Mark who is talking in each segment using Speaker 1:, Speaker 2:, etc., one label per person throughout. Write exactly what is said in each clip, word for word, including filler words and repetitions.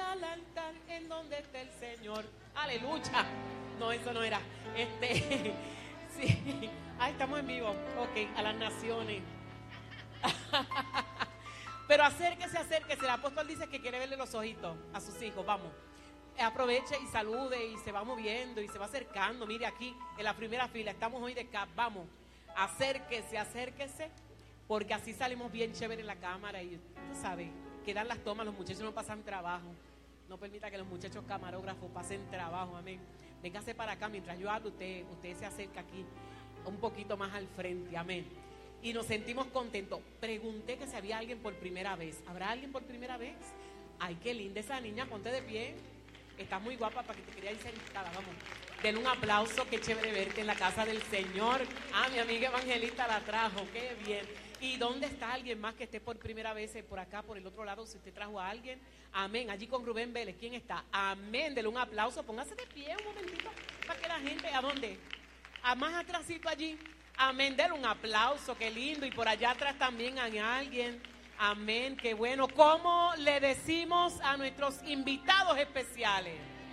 Speaker 1: al altar en donde está el Señor. Aleluya. No, eso no era. Este, sí. Ah, estamos en vivo. Ok, a las naciones. Pero acérquese, acérquese. El apóstol dice que quiere verle los ojitos a sus hijos. Vamos. Aproveche y salude y se va moviendo y se va acercando. Mire aquí en la primera fila, estamos hoy de acá. Vamos, acérquese, acérquese, porque así salimos bien chévere en la cámara. Y tú sabes, quedan las tomas, los muchachos no pasan trabajo. No permita que los muchachos camarógrafos pasen trabajo, amén. Véngase para acá, mientras yo hablo, usted, usted se acerca aquí un poquito más al frente, amén. Y nos sentimos contentos. Pregunté que si había alguien por primera vez. ¿Habrá alguien por primera vez? Ay, qué linda esa niña, ponte de pie. Está muy guapa para que te quería ir sentada, vamos. Denle un aplauso, qué chévere verte en la casa del Señor. Ah, mi amiga Evangelista la trajo, qué bien. ¿Y dónde está alguien más que esté por primera vez por acá, por el otro lado, si usted trajo a alguien? Amén, allí con Rubén Vélez, ¿quién está? Amén, denle un aplauso, póngase de pie un momentito para que la gente, ¿a dónde? A más atrásito allí. Amén, denle un aplauso, qué lindo. Y por allá atrás también hay alguien. Amén, qué bueno. ¿Cómo le decimos a nuestros invitados especiales?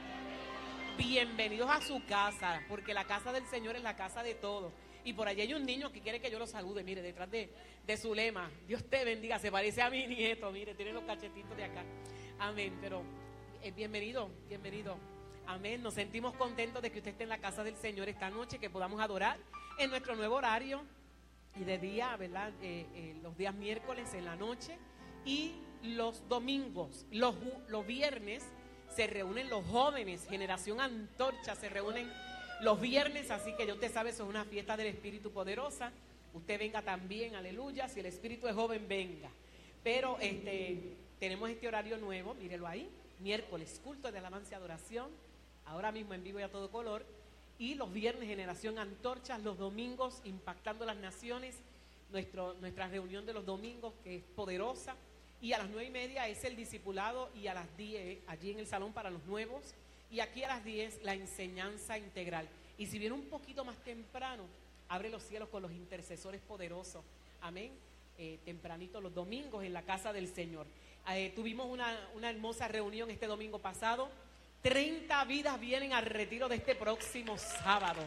Speaker 1: Bienvenidos a su casa, porque la casa del Señor es la casa de todos. Y por allá hay un niño que quiere que yo lo salude, mire, detrás de, de su lema. Dios te bendiga, se parece a mi nieto, mire, tiene los cachetitos de acá. Amén, pero eh, bienvenido, bienvenido. Amén, nos sentimos contentos de que usted esté en la casa del Señor esta noche, que podamos adorar en nuestro nuevo horario. Y de día, ¿verdad? Eh, eh, los días miércoles en la noche y los domingos, los, los viernes se reúnen los jóvenes, Generación Antorcha, se reúnen los viernes, así que ya usted sabe, eso es una fiesta del Espíritu poderosa. Usted venga también, aleluya, si el Espíritu es joven, venga. Pero este, tenemos este horario nuevo, mírelo ahí, miércoles, culto de alabanza y adoración, ahora mismo en vivo y a todo color. Y los viernes, Generación Antorchas, los domingos, Impactando las Naciones, nuestro, nuestra reunión de los domingos, que es poderosa. Y a las nueve y media es el discipulado, y a las diez, allí en el salón para los nuevos. Y aquí a las diez, la enseñanza integral. Y si viene un poquito más temprano, abre los cielos con los intercesores poderosos. Amén. Eh, tempranito los domingos en la casa del Señor. Eh, tuvimos una, una hermosa reunión este domingo pasado. treinta vidas vienen al retiro de este próximo sábado.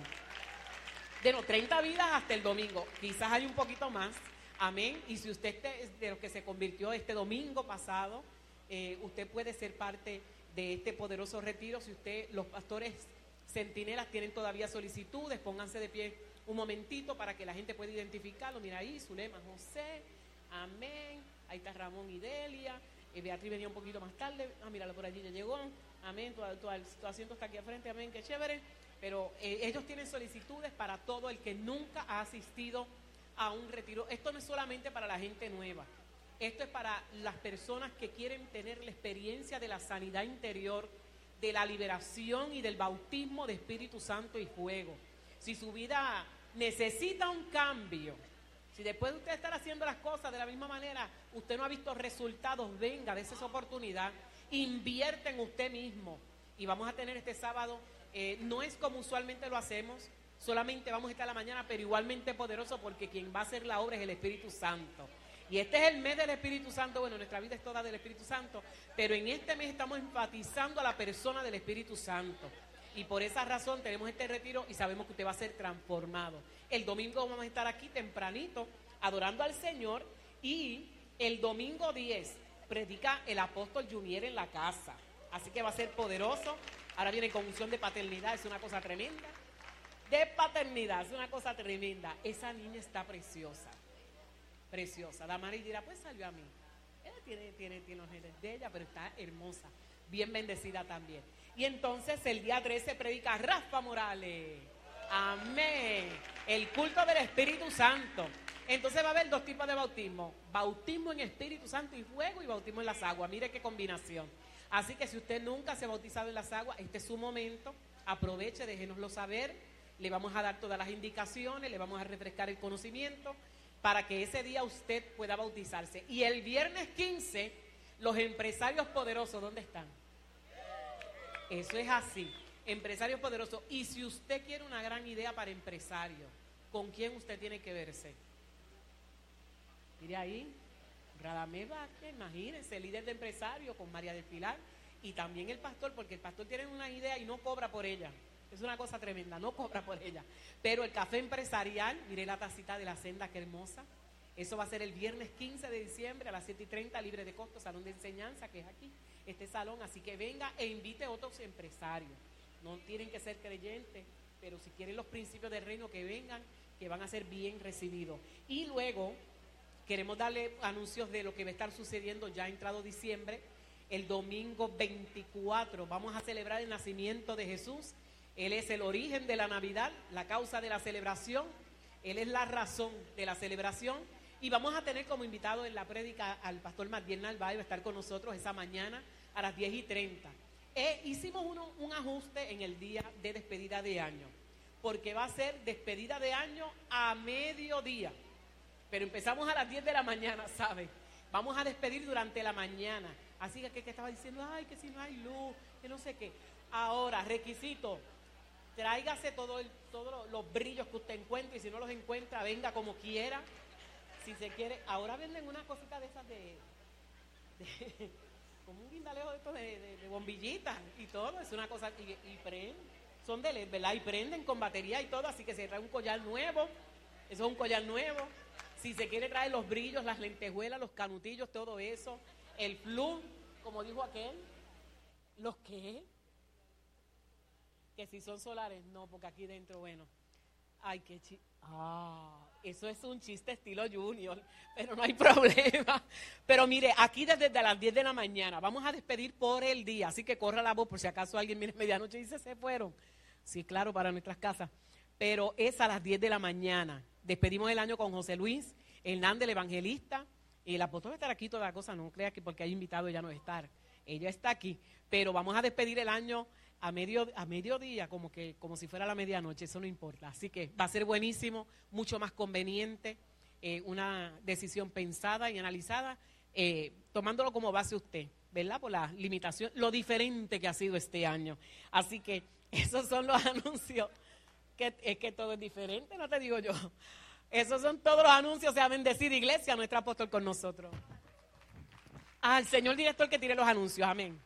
Speaker 1: De no, treinta vidas hasta el domingo. Quizás hay un poquito más. Amén. Y si usted es de los que se convirtió este domingo pasado, eh, usted puede ser parte de este poderoso retiro. Si usted, los pastores centinelas tienen todavía solicitudes, pónganse de pie un momentito para que la gente pueda identificarlo. Mira ahí, Zulema José. Amén. Ahí está Ramón y Delia. Eh, Beatriz venía un poquito más tarde. Ah, míralo por allí, ya llegó. Amén, tu, tu, tu asiento está aquí al frente, amén, qué chévere. Pero eh, ellos tienen solicitudes para todo el que nunca ha asistido a un retiro. Esto no es solamente para la gente nueva, esto es para las personas que quieren tener la experiencia de la sanidad interior, de la liberación y del bautismo de Espíritu Santo y fuego. Si su vida necesita un cambio, si después de usted estar haciendo las cosas de la misma manera, usted no ha visto resultados, venga, dése esa oportunidad. Invierte en usted mismo. Y vamos a tener este sábado, eh, no es como usualmente lo hacemos, solamente vamos a estar a la mañana, pero igualmente poderoso, porque quien va a hacer la obra es el Espíritu Santo. Y este es el mes del Espíritu Santo. Bueno, nuestra vida es toda del Espíritu Santo, pero en este mes estamos enfatizando a la persona del Espíritu Santo. Y por esa razón tenemos este retiro y sabemos que usted va a ser transformado. El domingo vamos a estar aquí tempranito adorando al Señor, y el domingo diez predica el apóstol Junier en la casa. Así que va a ser poderoso. Ahora viene con unción de paternidad, es una cosa tremenda. De paternidad, es una cosa tremenda. Esa niña está preciosa, preciosa. Damaris dirá, pues salió a mí. Ella tiene, tiene, tiene los genes de ella, pero está hermosa, bien bendecida también. Y entonces el día trece predica Rafa Morales. Amén. El culto del Espíritu Santo. Entonces va a haber dos tipos de bautismo: bautismo en Espíritu Santo y fuego, y bautismo en las aguas. Mire qué combinación. Así que si usted nunca se ha bautizado en las aguas, este es su momento. Aproveche, déjenoslo saber. Le vamos a dar todas las indicaciones, le vamos a refrescar el conocimiento para que ese día usted pueda bautizarse. Y el viernes quince, los empresarios poderosos, ¿dónde están? Eso es así, empresarios poderosos. Y si usted quiere una gran idea para empresarios, ¿con quién usted tiene que verse? Mire ahí, Radamés Vázquez, imagínense, líder de empresarios, con María del Pilar y también el pastor, porque el pastor tiene una idea y no cobra por ella. Es una cosa tremenda, no cobra por ella. Pero el café empresarial, mire la tacita de la senda, qué hermosa. Eso va a ser el viernes quince de diciembre a las siete y treinta, libre de costo, salón de enseñanza, que es aquí, este salón. Así que venga e invite a otros empresarios. No tienen que ser creyentes, pero si quieren los principios del reino, que vengan, que van a ser bien recibidos. Y luego queremos darle anuncios de lo que va a estar sucediendo ya entrado diciembre. El domingo veinticuatro vamos a celebrar el nacimiento de Jesús. Él es el origen de la Navidad, la causa de la celebración. Él es la razón de la celebración. Y vamos a tener como invitado en la prédica al pastor Matiel Narváez, va a estar con nosotros esa mañana a las diez y treinta. Eh, hicimos uno, un ajuste en el día de despedida de año, porque va a ser despedida de año a mediodía. Pero empezamos a las diez de la mañana, ¿sabe? Vamos a despedir durante la mañana. Así que, que estaba diciendo, ay, que si no hay luz, que no sé qué. Ahora, requisito, tráigase todos todo los brillos que usted encuentre, y si no los encuentra, venga como quiera. Si se quiere, ahora venden una cosita de esas de, de como un guindalejo de estos de, de, de bombillitas y todo, es una cosa, y, y prenden, son de L E D, ¿verdad? Y prenden con batería y todo, así que se trae un collar nuevo, eso es un collar nuevo. Si se quiere traer los brillos, las lentejuelas, los canutillos, todo eso, el flu, como dijo aquel, ¿los qué? Que si son solares, no, porque aquí dentro, bueno, ay, qué chi... Ah, eso es un chiste estilo Junior, pero no hay problema. Pero mire, aquí desde las diez de la mañana, vamos a despedir por el día, así que corra la voz por si acaso alguien viene a medianoche y dice, se fueron. Sí, claro, para nuestras casas. Pero es a las diez de la mañana. Despedimos el año con José Luis Hernández, el evangelista. Y el apóstol va a estar aquí toda la cosa, no crea que porque hay invitado ella no va a estar. Ella está aquí, pero vamos a despedir el año a medio a mediodía, como que como si fuera la medianoche, eso no importa. Así que va a ser buenísimo, mucho más conveniente, eh, una decisión pensada y analizada, eh, tomándolo como base usted, ¿verdad? Por la limitación, lo diferente que ha sido este año. Así que esos son los anuncios, que es que todo es diferente, no te digo yo. Esos son todos los anuncios, sea bendecida iglesia, nuestro apóstol con nosotros. Al señor director que tire los anuncios, amén.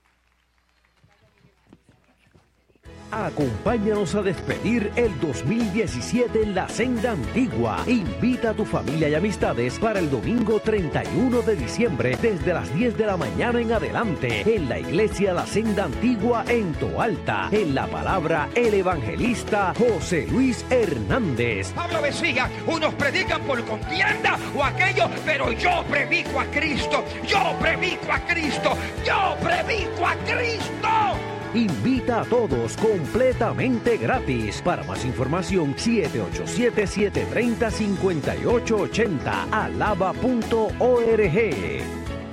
Speaker 2: Acompáñanos a despedir el dos mil diecisiete en la Senda Antigua. Invita a tu familia y amistades para el domingo treinta y uno de diciembre desde las diez de la mañana en adelante en la iglesia La Senda Antigua en Toalta. En la palabra el evangelista José Luis Hernández.
Speaker 3: Pablo decía, unos predican por contienda o aquello, pero yo predico a Cristo, yo predico a Cristo, yo predico a Cristo.
Speaker 2: Invita a todos completamente gratis. Para más información, siete ocho siete, siete tres cero, cinco ocho ocho cero, alaba punto org.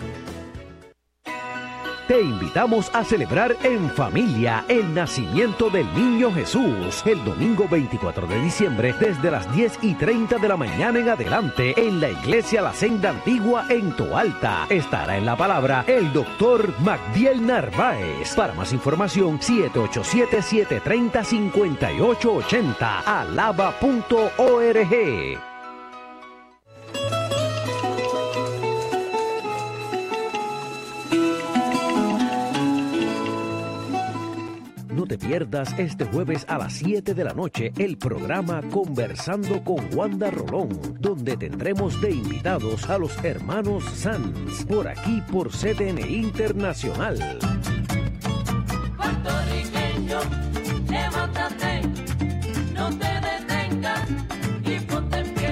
Speaker 2: Te invitamos a celebrar en familia el nacimiento del niño Jesús el domingo veinticuatro de diciembre desde las diez y treinta de la mañana en adelante en la iglesia La Senda Antigua en Toalta. Estará en la palabra el doctor Matiel Narváez. Para más información, siete ocho siete, siete tres cero, cinco ocho ocho cero, alaba punto org. No te pierdas este jueves a las siete de la noche el programa Conversando con Wanda Rolón, donde tendremos de invitados a los hermanos Sanz, por aquí por C D N Internacional.
Speaker 4: Puertorriqueño, levántate, no te detengas y ponte en pie.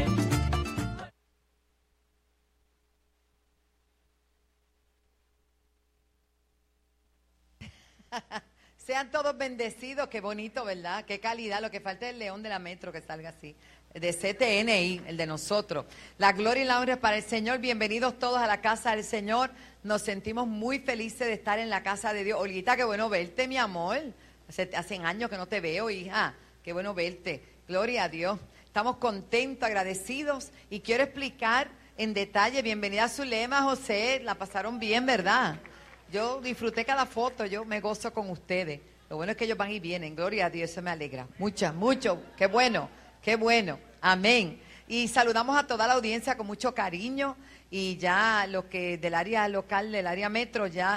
Speaker 5: Sean todos bendecidos, qué bonito, ¿verdad? Qué calidad, lo que falta es el león de la metro que salga así, de C T N I, el de nosotros. La gloria y la honra es para el Señor. Bienvenidos todos a la casa del Señor. Nos sentimos muy felices de estar en la casa de Dios. Olguita, qué bueno verte, mi amor. Hace, hace años que no te veo, hija. Qué bueno verte. Gloria a Dios. Estamos contentos, agradecidos, y quiero explicar en detalle. Bienvenida a Zulema, José. La pasaron bien, ¿verdad? Yo disfruté cada foto, yo me gozo con ustedes. Lo bueno es que ellos van y vienen, gloria a Dios, eso me alegra. Mucho, mucho, qué bueno, qué bueno, amén. Y saludamos a toda la audiencia con mucho cariño, y ya los que del área local, del área metro, ya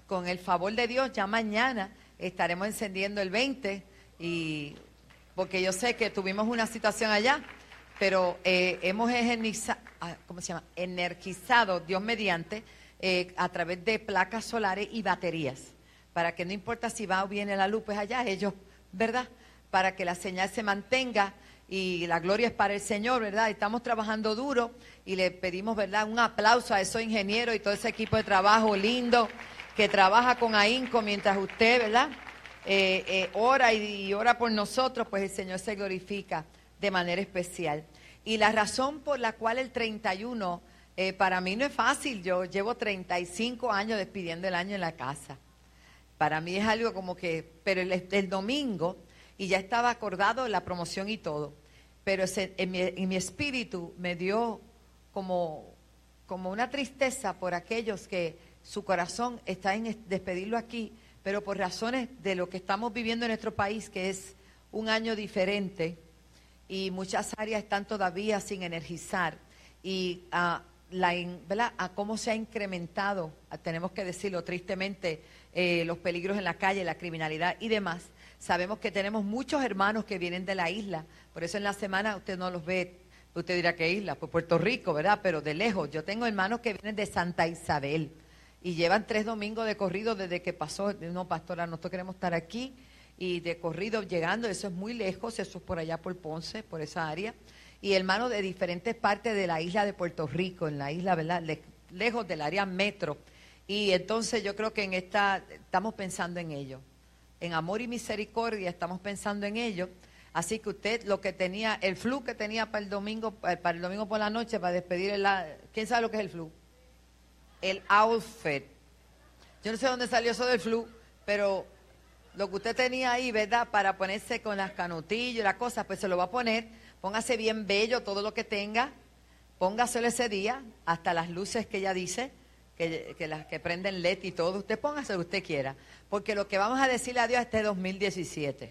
Speaker 5: con el favor de Dios, ya mañana estaremos encendiendo el veinte, y porque yo sé que tuvimos una situación allá, pero eh, hemos energiza, ¿cómo se llama? energizado, Dios mediante, eh, a través de placas solares y baterías, para que no importa si va o viene la luz, pues allá ellos, ¿verdad? Para que la señal se mantenga, y la gloria es para el Señor, ¿verdad? Estamos trabajando duro y le pedimos, ¿verdad?, un aplauso a esos ingenieros y todo ese equipo de trabajo lindo que trabaja con ahínco mientras usted, ¿verdad?, eh, eh, ora y, y ora por nosotros, pues el Señor se glorifica de manera especial. Y la razón por la cual el treinta y uno, eh, para mí no es fácil. Yo llevo treinta y cinco años despidiendo el año en la casa. Para mí es algo como que, pero el, el domingo, y ya estaba acordado la promoción y todo, pero ese, en, mi, en mi espíritu me dio como, como una tristeza por aquellos que su corazón está en despedirlo aquí, pero por razones de lo que estamos viviendo en nuestro país, que es un año diferente, y muchas áreas están todavía sin energizar, y a, la, ¿verdad?, a cómo se ha incrementado, a, tenemos que decirlo tristemente, eh, los peligros en la calle, la criminalidad y demás. Sabemos que tenemos muchos hermanos que vienen de la isla, por eso en la semana usted no los ve, usted dirá, ¿qué isla? Pues Puerto Rico, ¿verdad? Pero de lejos. Yo tengo hermanos que vienen de Santa Isabel y llevan tres domingos de corrido desde que pasó. No, pastora, nosotros queremos estar aquí, y de corrido llegando, eso es muy lejos, eso es por allá por Ponce, por esa área, y hermanos de diferentes partes de la isla de Puerto Rico, en la isla, ¿verdad?, Le, lejos del área metro, y entonces yo creo que en esta, estamos pensando en ello, en amor y misericordia estamos pensando en ello, así que usted lo que tenía, el flu que tenía para el domingo, para el domingo por la noche, para despedir, el, ¿quién sabe lo que es el flu? El outfit. Yo no sé dónde salió eso del flu, pero lo que usted tenía ahí, ¿verdad?, para ponerse con las canutillas y las cosas, pues se lo va a poner. Póngase bien bello todo lo que tenga, póngaselo ese día, hasta las luces que ella dice, que, que las que prenden L E D y todo. Usted póngase lo que usted quiera, porque lo que vamos a decirle a Dios este dos mil diecisiete.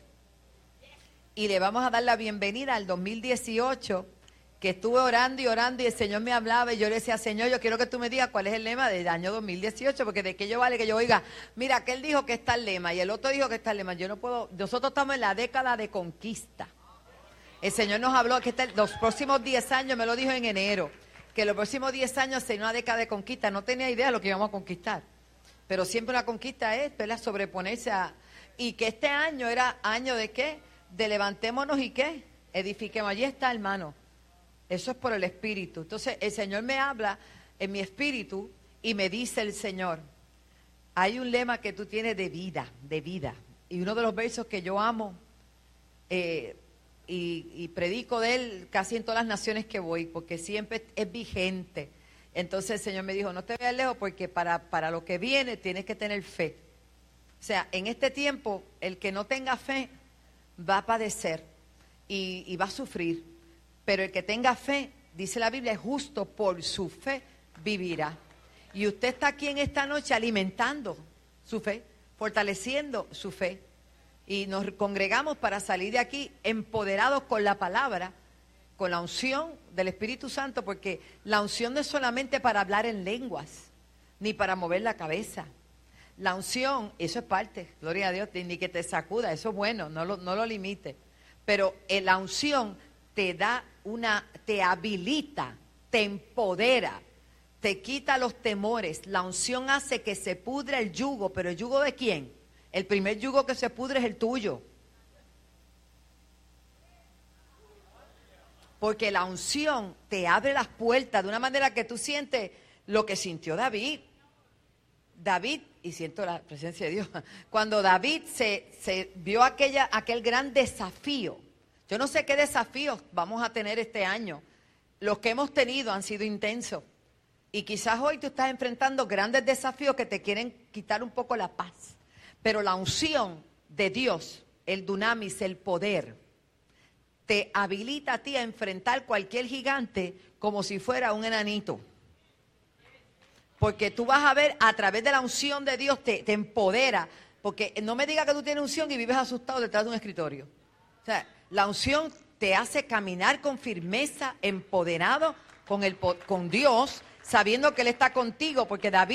Speaker 5: Y le vamos a dar la bienvenida al dos mil dieciocho, que estuve orando y orando y el Señor me hablaba y yo le decía, Señor, yo quiero que tú me digas cuál es el lema del año dos mil dieciocho, porque de qué yo vale que yo oiga, mira, aquel dijo que está el lema y el otro dijo que está el lema. Yo no puedo, nosotros estamos en la década de conquista. El Señor nos habló que está, los próximos diez años, me lo dijo en enero, que los próximos diez años sería una década de conquista. No tenía idea de lo que íbamos a conquistar, pero siempre una conquista es, ¿verdad?, sobreponerse a, y que este año era año de qué, de levantémonos y qué, edifiquemos. Allí está, hermano. Eso es por el Espíritu. Entonces, el Señor me habla en mi espíritu y me dice el Señor, hay un lema que tú tienes de vida, de vida. Y uno de los versos que yo amo eh, y, y predico de él casi en todas las naciones que voy, porque siempre es vigente. Entonces el Señor me dijo, no te veas lejos, porque para, para lo que viene tienes que tener fe. O sea, en este tiempo, el que no tenga fe va a padecer y, y va a sufrir. Pero el que tenga fe, dice la Biblia, es justo, por su fe vivirá. Y usted está aquí en esta noche alimentando su fe, fortaleciendo su fe. Y nos congregamos para salir de aquí empoderados con la palabra, con la unción del Espíritu Santo, porque la unción no es solamente para hablar en lenguas, ni para mover la cabeza. La unción, eso es parte, gloria a Dios, ni que te sacuda, eso es bueno, no lo, no lo limite. Pero eh, la unción te da una, te habilita, te empodera, te quita los temores. La unción hace que se pudre el yugo, pero ¿el yugo de quién? El primer yugo que se pudre es el tuyo. Porque la unción te abre las puertas de una manera que tú sientes lo que sintió David. David, y siento la presencia de Dios, cuando David se, se vio aquella, aquel gran desafío. Yo no sé qué desafíos vamos a tener este año. Los que hemos tenido han sido intensos. Y quizás hoy tú estás enfrentando grandes desafíos que te quieren quitar un poco la paz. Pero la unción de Dios, el dunamis, el poder, te habilita a ti a enfrentar cualquier gigante como si fuera un enanito. Porque tú vas a ver a través de la unción de Dios, te, te empodera. Porque no me digas que tú tienes unción y vives asustado detrás de un escritorio. O sea, la unción te hace caminar con firmeza, empoderado con, el, con Dios, sabiendo que Él está contigo. Porque David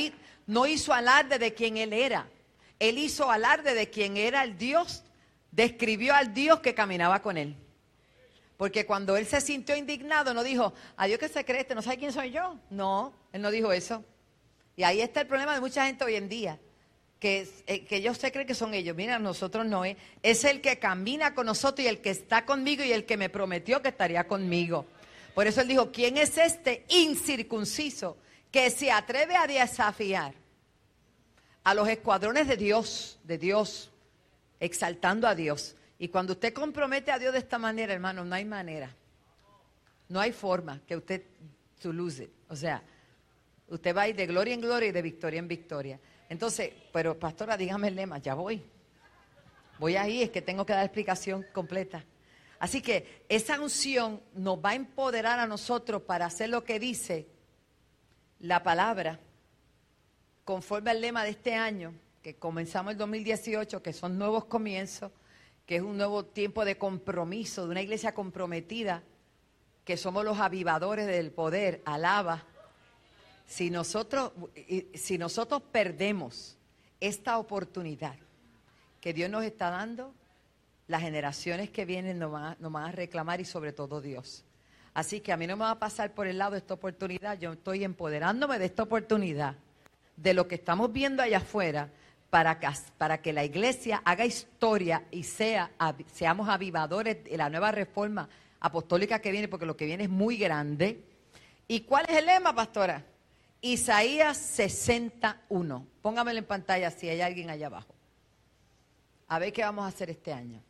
Speaker 5: no hizo alarde de quién él era. Él hizo alarde de quién era el Dios. Describió al Dios que caminaba con él. Porque cuando él se sintió indignado, no dijo, a Dios que se cree este, no sabe quién soy yo. No, él no dijo eso. Y ahí está el problema de mucha gente hoy en día. Que, eh, que ellos se creen que son ellos. Mira, nosotros no es. Es el que camina con nosotros y el que está conmigo y el que me prometió que estaría conmigo. Por eso él dijo, ¿quién es este incircunciso que se atreve a desafiar a los escuadrones de Dios, de Dios, exaltando a Dios? Y cuando usted compromete a Dios de esta manera, hermano, no hay manera. No hay forma que usted to lose it. O sea, usted va a ir de gloria en gloria y de victoria en victoria. Entonces, pero pastora, dígame el lema, ya voy. Voy ahí, es que tengo que dar explicación completa. Así que esa unción nos va a empoderar a nosotros para hacer lo que dice la palabra, conforme al lema de este año, que comenzamos el dos mil dieciocho, que son nuevos comienzos, que es un nuevo tiempo de compromiso, de una iglesia comprometida, que somos los avivadores del poder, alaba. Si nosotros, si nosotros perdemos esta oportunidad que Dios nos está dando, las generaciones que vienen nos van, a, nos van a reclamar y sobre todo Dios. Así que a mí no me va a pasar por el lado de esta oportunidad, yo estoy empoderándome de esta oportunidad, de lo que estamos viendo allá afuera, para que, para que la iglesia haga historia y sea, seamos avivadores de la nueva reforma apostólica que viene, porque lo que viene es muy grande. ¿Y cuál es el lema, pastora? Isaías sesenta y uno. Póngamelo en pantalla si hay alguien allá abajo. A ver qué vamos a hacer este año.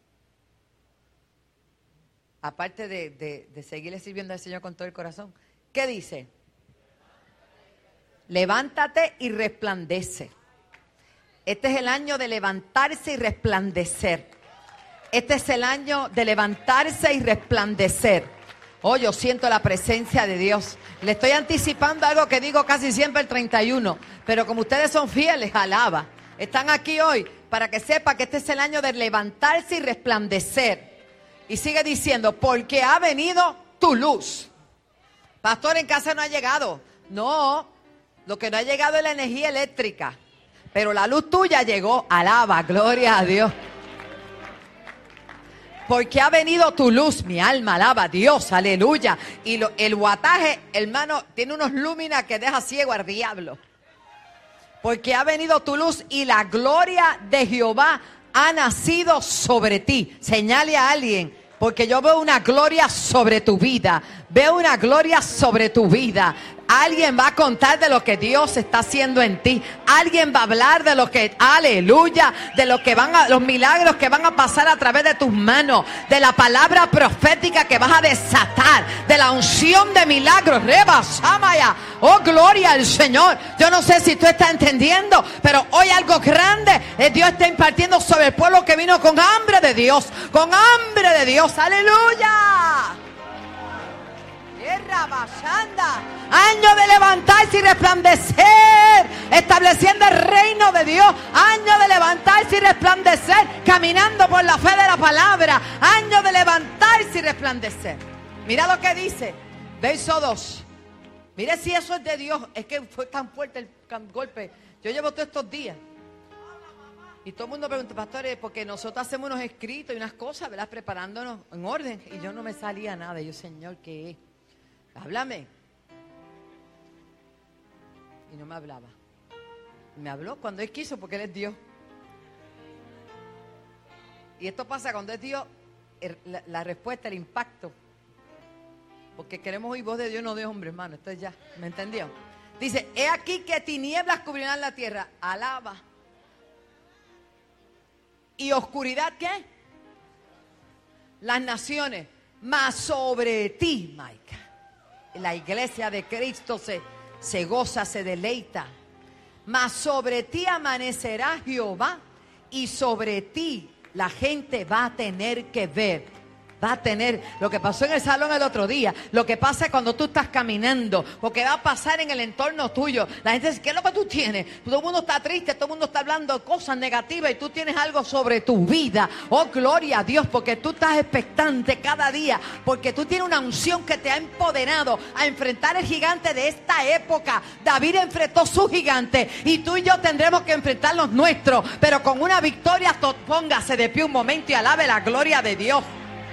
Speaker 5: Aparte de, de, de seguirle sirviendo al Señor con todo el corazón. ¿Qué dice? Levántate y resplandece. Este es el año de levantarse y resplandecer. Este es el año de levantarse y resplandecer. Oh, yo siento la presencia de Dios. Le estoy anticipando algo que digo casi siempre el treinta y uno. Pero como ustedes son fieles, alaba. Están aquí hoy para que sepa que este es el año de levantarse y resplandecer. Y sigue diciendo, porque ha venido tu luz. Pastor, en casa no ha llegado. No, lo que no ha llegado es la energía eléctrica. Pero la luz tuya llegó. Alaba, gloria a Dios. Porque ha venido tu luz, mi alma alaba a Dios, aleluya. Y lo, el guataje, hermano, tiene unos lúminas que deja ciego al diablo. Porque ha venido tu luz y la gloria de Jehová ha nacido sobre ti. Señale a alguien, porque yo veo una gloria sobre tu vida. Veo una gloria sobre tu vida. Alguien va a contar de lo que Dios está haciendo en ti. Alguien va a hablar de lo que, aleluya, de lo que van a, los milagros que van a pasar a través de tus manos, de la palabra profética que vas a desatar, de la unción de milagros. Reba, Samaya. Oh, gloria al Señor. Yo no sé si tú estás entendiendo, pero hoy algo grande eh, Dios está impartiendo sobre el pueblo que vino con hambre de Dios, con hambre de Dios. Aleluya. Año de levantarse y resplandecer, estableciendo el reino de Dios. Año de levantarse y resplandecer, caminando por la fe de la palabra. Año de levantarse y resplandecer. Mira lo que dice, verso dos. Mire si eso es de Dios. Es que fue tan fuerte el golpe. Yo llevo todos estos días y todo el mundo pregunta, pastores, porque nosotros hacemos unos escritos y unas cosas, ¿verdad? Preparándonos en orden. Y yo no me salía nada. Y yo, Señor, ¿qué es? Háblame. Y no me hablaba. Me habló cuando Él quiso, porque Él es Dios. Y esto pasa cuando es Dios, la, la respuesta, el impacto. Porque queremos oír voz de Dios, no de hombre, hermano. Esto es ya, ¿me entendió? Dice, he aquí que tinieblas cubrirán la tierra. Alaba. ¿Y oscuridad qué? Las naciones. Mas sobre ti, Maica, la iglesia de Cristo se, se goza, se deleita. Mas sobre ti amanecerá Jehová y sobre ti la gente va a tener que ver Va a tener lo que pasó en el salón el otro día, lo que pasa cuando tú estás caminando, lo que va a pasar en el entorno tuyo. La gente dice, ¿qué es lo que tú tienes? Todo el mundo está triste, todo el mundo está hablando cosas negativas y tú tienes algo sobre tu vida. Oh, gloria a Dios, porque tú estás expectante cada día, porque tú tienes una unción que te ha empoderado a enfrentar el gigante de esta época. David enfrentó su gigante y tú y yo tendremos que enfrentar los nuestros, pero con una victoria. Póngase de pie un momento y alabe la gloria de Dios.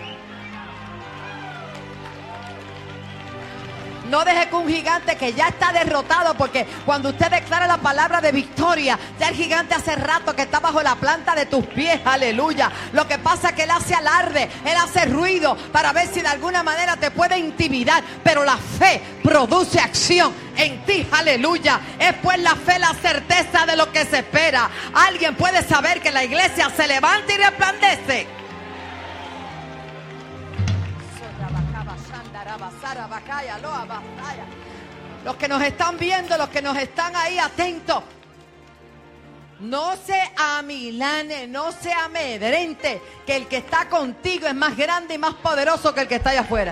Speaker 5: No deje que un gigante que ya está derrotado, porque cuando usted declara la palabra de victoria, ya el gigante hace rato que está bajo la planta de tus pies, aleluya. Lo que pasa es que él hace alarde, él hace ruido para ver si de alguna manera te puede intimidar, pero la fe produce acción en ti, aleluya. Es pues la fe la certeza de lo que se espera. Alguien puede saber que la iglesia se levanta y resplandece. Los que nos están viendo, los que nos están ahí atentos, no se amilane, no se amedrente, que el que está contigo es más grande y más poderoso que el que está allá afuera.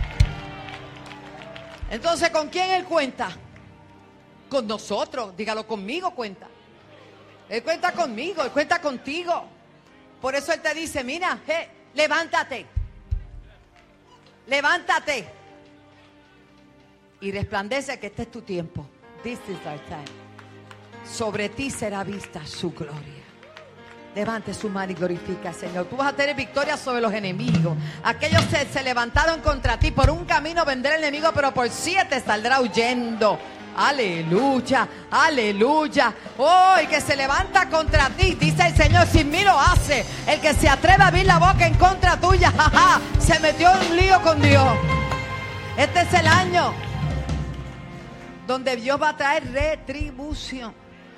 Speaker 5: Entonces, ¿con quién él cuenta? Con nosotros, dígalo, conmigo cuenta. Él cuenta conmigo, él cuenta contigo. Por eso él te dice, mira, hey, levántate. Levántate y resplandece, que este es tu tiempo. This is our time. Sobre ti será vista su gloria. Levante su mano y glorifica al Señor. Tú vas a tener victoria sobre los enemigos. Aquellos se, se levantaron contra ti. Por un camino vendrá el enemigo, pero por siete saldrá huyendo. Aleluya, aleluya. Oh, el que se levanta contra ti, dice el Señor, sin mí lo hace. El que se atreve a abrir la boca en contra tuya, jaja, se metió en un lío con Dios. Este es el año donde Dios va a traer retribución.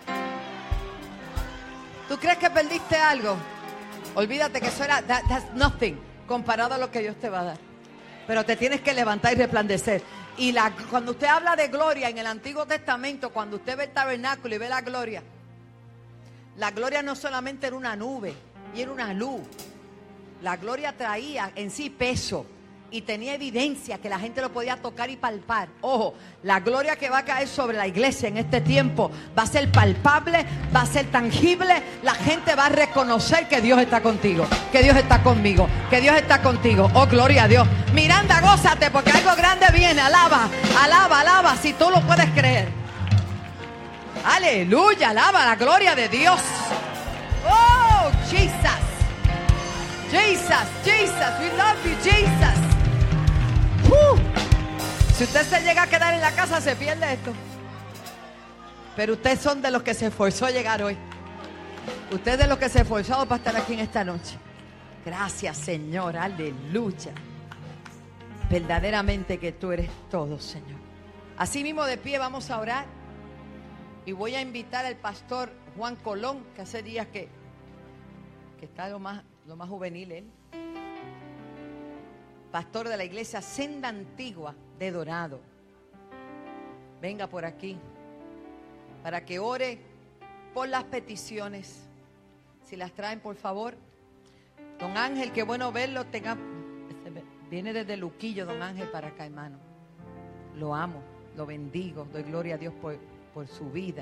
Speaker 5: ¿Tú crees que perdiste algo? Olvídate que eso era that, that's nothing comparado a lo que Dios te va a dar. Pero te tienes que levantar y resplandecer. Y la, cuando usted habla de gloria en el Antiguo Testamento, cuando usted ve el tabernáculo y ve la gloria, la gloria no solamente era una nube y era una luz. La gloria traía en sí peso y tenía evidencia que la gente lo podía tocar y palpar. Ojo, la gloria que va a caer sobre la iglesia en este tiempo va a ser palpable, va a ser tangible. La gente va a reconocer que Dios está contigo, que Dios está conmigo, que Dios está contigo. Oh, gloria a Dios. Miranda, gózate, porque algo grande viene. Alaba, alaba, alaba, si tú lo puedes creer. Aleluya, alaba la gloria de Dios. Oh, Jesus. Jesus, Jesus, we love you, Jesus. Uh. Si usted se llega a quedar en la casa, se pierde esto. Pero ustedes son de los que se esforzó a llegar hoy. Ustedes de los que se esforzó para estar aquí en esta noche. Gracias, Señor, aleluya. Verdaderamente que tú eres todo, Señor. Así mismo de pie vamos a orar. Y voy a invitar al pastor Juan Colón, que hace días que, que está lo más... lo más juvenil él, pastor de la iglesia Senda Antigua de Dorado. Venga por aquí para que ore por las peticiones. Si las traen, por favor. Don Ángel, qué bueno verlo. Tenga, viene desde Luquillo, don Ángel, para acá, hermano. Lo amo, lo bendigo, doy gloria a Dios por, por su vida.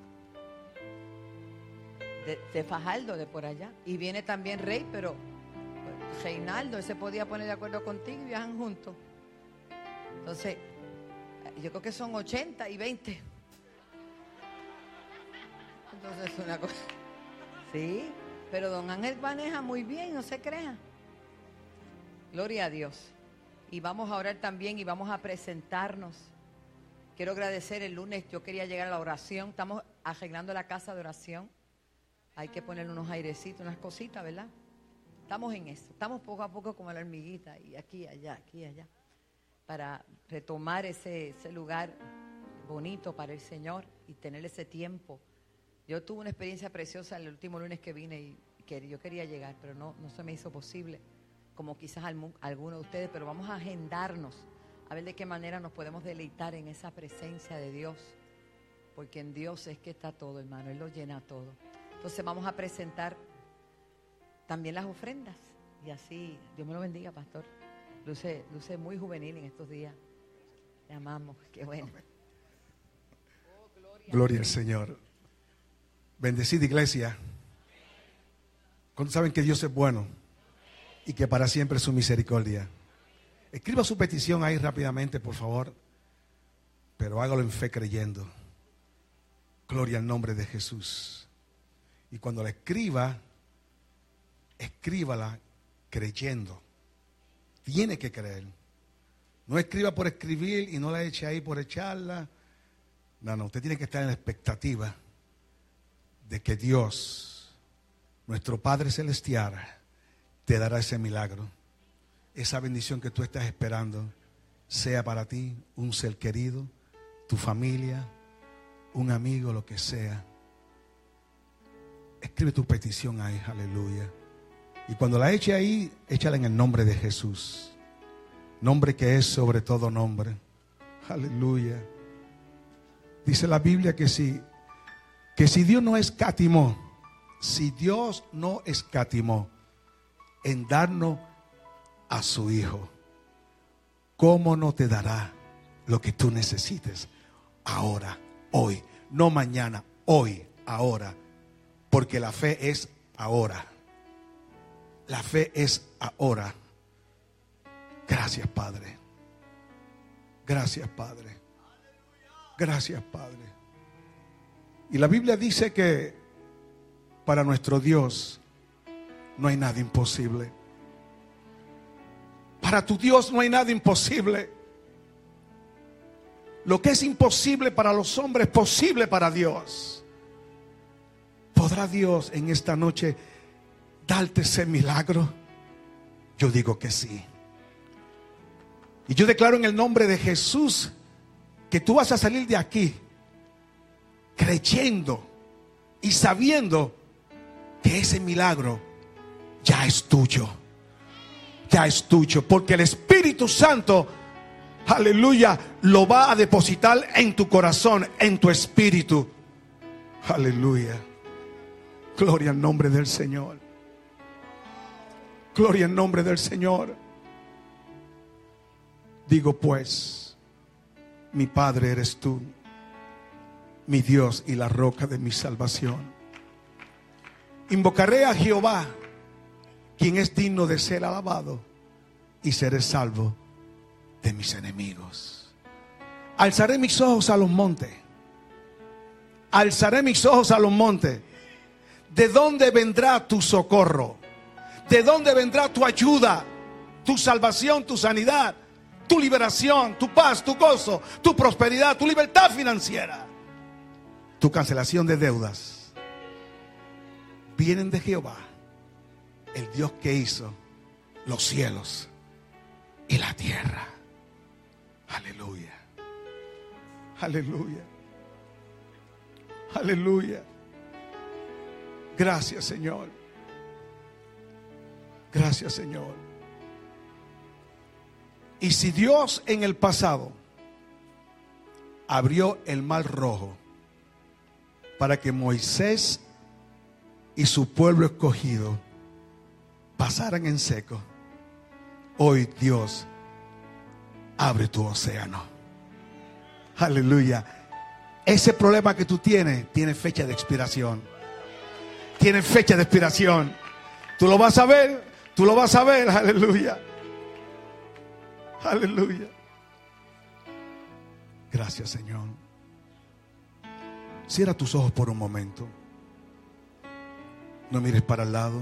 Speaker 5: De, de Fajardo, de por allá. Y viene también Rey, pero pues, Reinaldo, él se podía poner de acuerdo contigo y viajan juntos. Entonces, yo creo que son ochenta y veinte. Entonces es una cosa. Sí, pero don Ángel maneja muy bien, no se crea. Gloria a Dios. Y vamos a orar también y vamos a presentarnos. Quiero agradecer, el lunes yo quería llegar a la oración. Estamos arreglando la casa de oración. Hay que ponerle unos airecitos, unas cositas, ¿verdad? Estamos en eso. Estamos poco a poco como la hormiguita. Y aquí, allá, aquí, allá. Para retomar ese, ese lugar bonito para el Señor y tener ese tiempo. Yo tuve una experiencia preciosa el último lunes que vine y que yo quería llegar, pero no, no se me hizo posible, como quizás alguno de ustedes. Pero vamos a agendarnos a ver de qué manera nos podemos deleitar en esa presencia de Dios. Porque en Dios es que está todo, hermano. Él lo llena todo. Entonces vamos a presentar también las ofrendas. Y así, Dios me lo bendiga, pastor. Luce, luce muy juvenil en estos días. Le amamos, qué bueno.
Speaker 6: Gloria al Señor. Bendecida iglesia. ¿Cuántos saben que Dios es bueno y que para siempre es su misericordia? Escriba su petición ahí rápidamente, por favor, pero hágalo en fe creyendo. Gloria al nombre de Jesús. Y cuando la escriba, escríbala creyendo. Tiene que creer. No escriba por escribir y no la eche ahí por echarla. No, no, usted tiene que estar en la expectativa de que Dios, nuestro Padre Celestial, te dará ese milagro. Esa bendición que tú estás esperando, sea para ti, un ser querido, tu familia, un amigo, lo que sea. Escribe tu petición ahí, aleluya. Y cuando la eche ahí, échala en el nombre de Jesús. Nombre que es sobre todo nombre. Aleluya. Dice la Biblia que si, que si Dios no escatimó, si Dios no escatimó en darnos a su Hijo, ¿cómo no te dará lo que tú necesites ahora, hoy? No mañana, hoy, ahora. Porque la fe es ahora. La fe es ahora. Gracias, Padre. Gracias, Padre. Gracias, Padre. Y la Biblia dice que para nuestro Dios no hay nada imposible. Para tu Dios no hay nada imposible. Lo que es imposible para los hombres es posible para Dios. ¿Podrá Dios en esta noche darte ese milagro? Yo digo que sí. Y yo declaro en el nombre de Jesús que tú vas a salir de aquí creyendo y sabiendo que ese milagro ya es tuyo. Ya es tuyo, porque el Espíritu Santo, aleluya, lo va a depositar en tu corazón, en tu espíritu. Aleluya. Gloria al nombre del Señor. Gloria al nombre del Señor. Digo pues, mi Padre eres tú, mi Dios y la roca de mi salvación. Invocaré a Jehová, quien es digno de ser alabado, y seré salvo de mis enemigos. Alzaré mis ojos a los montes. Alzaré mis ojos a los montes. ¿De dónde vendrá tu socorro? ¿De dónde vendrá tu ayuda? Tu salvación, tu sanidad, tu liberación, tu paz, tu gozo, tu prosperidad, tu libertad financiera, tu cancelación de deudas. Vienen de Jehová, el Dios que hizo los cielos y la tierra. Aleluya. Aleluya. Aleluya. Gracias, Señor. Gracias, Señor. Y si Dios en el pasado abrió el mar rojo para que Moisés y su pueblo escogido pasaran en seco, hoy Dios abre tu océano. Aleluya. Ese problema que tú tienes tiene fecha de expiración. Tiene fecha de expiración. Tú lo vas a ver. Tú lo vas a ver. Aleluya. Aleluya. Gracias, Señor. Cierra tus ojos por un momento. No mires para el lado.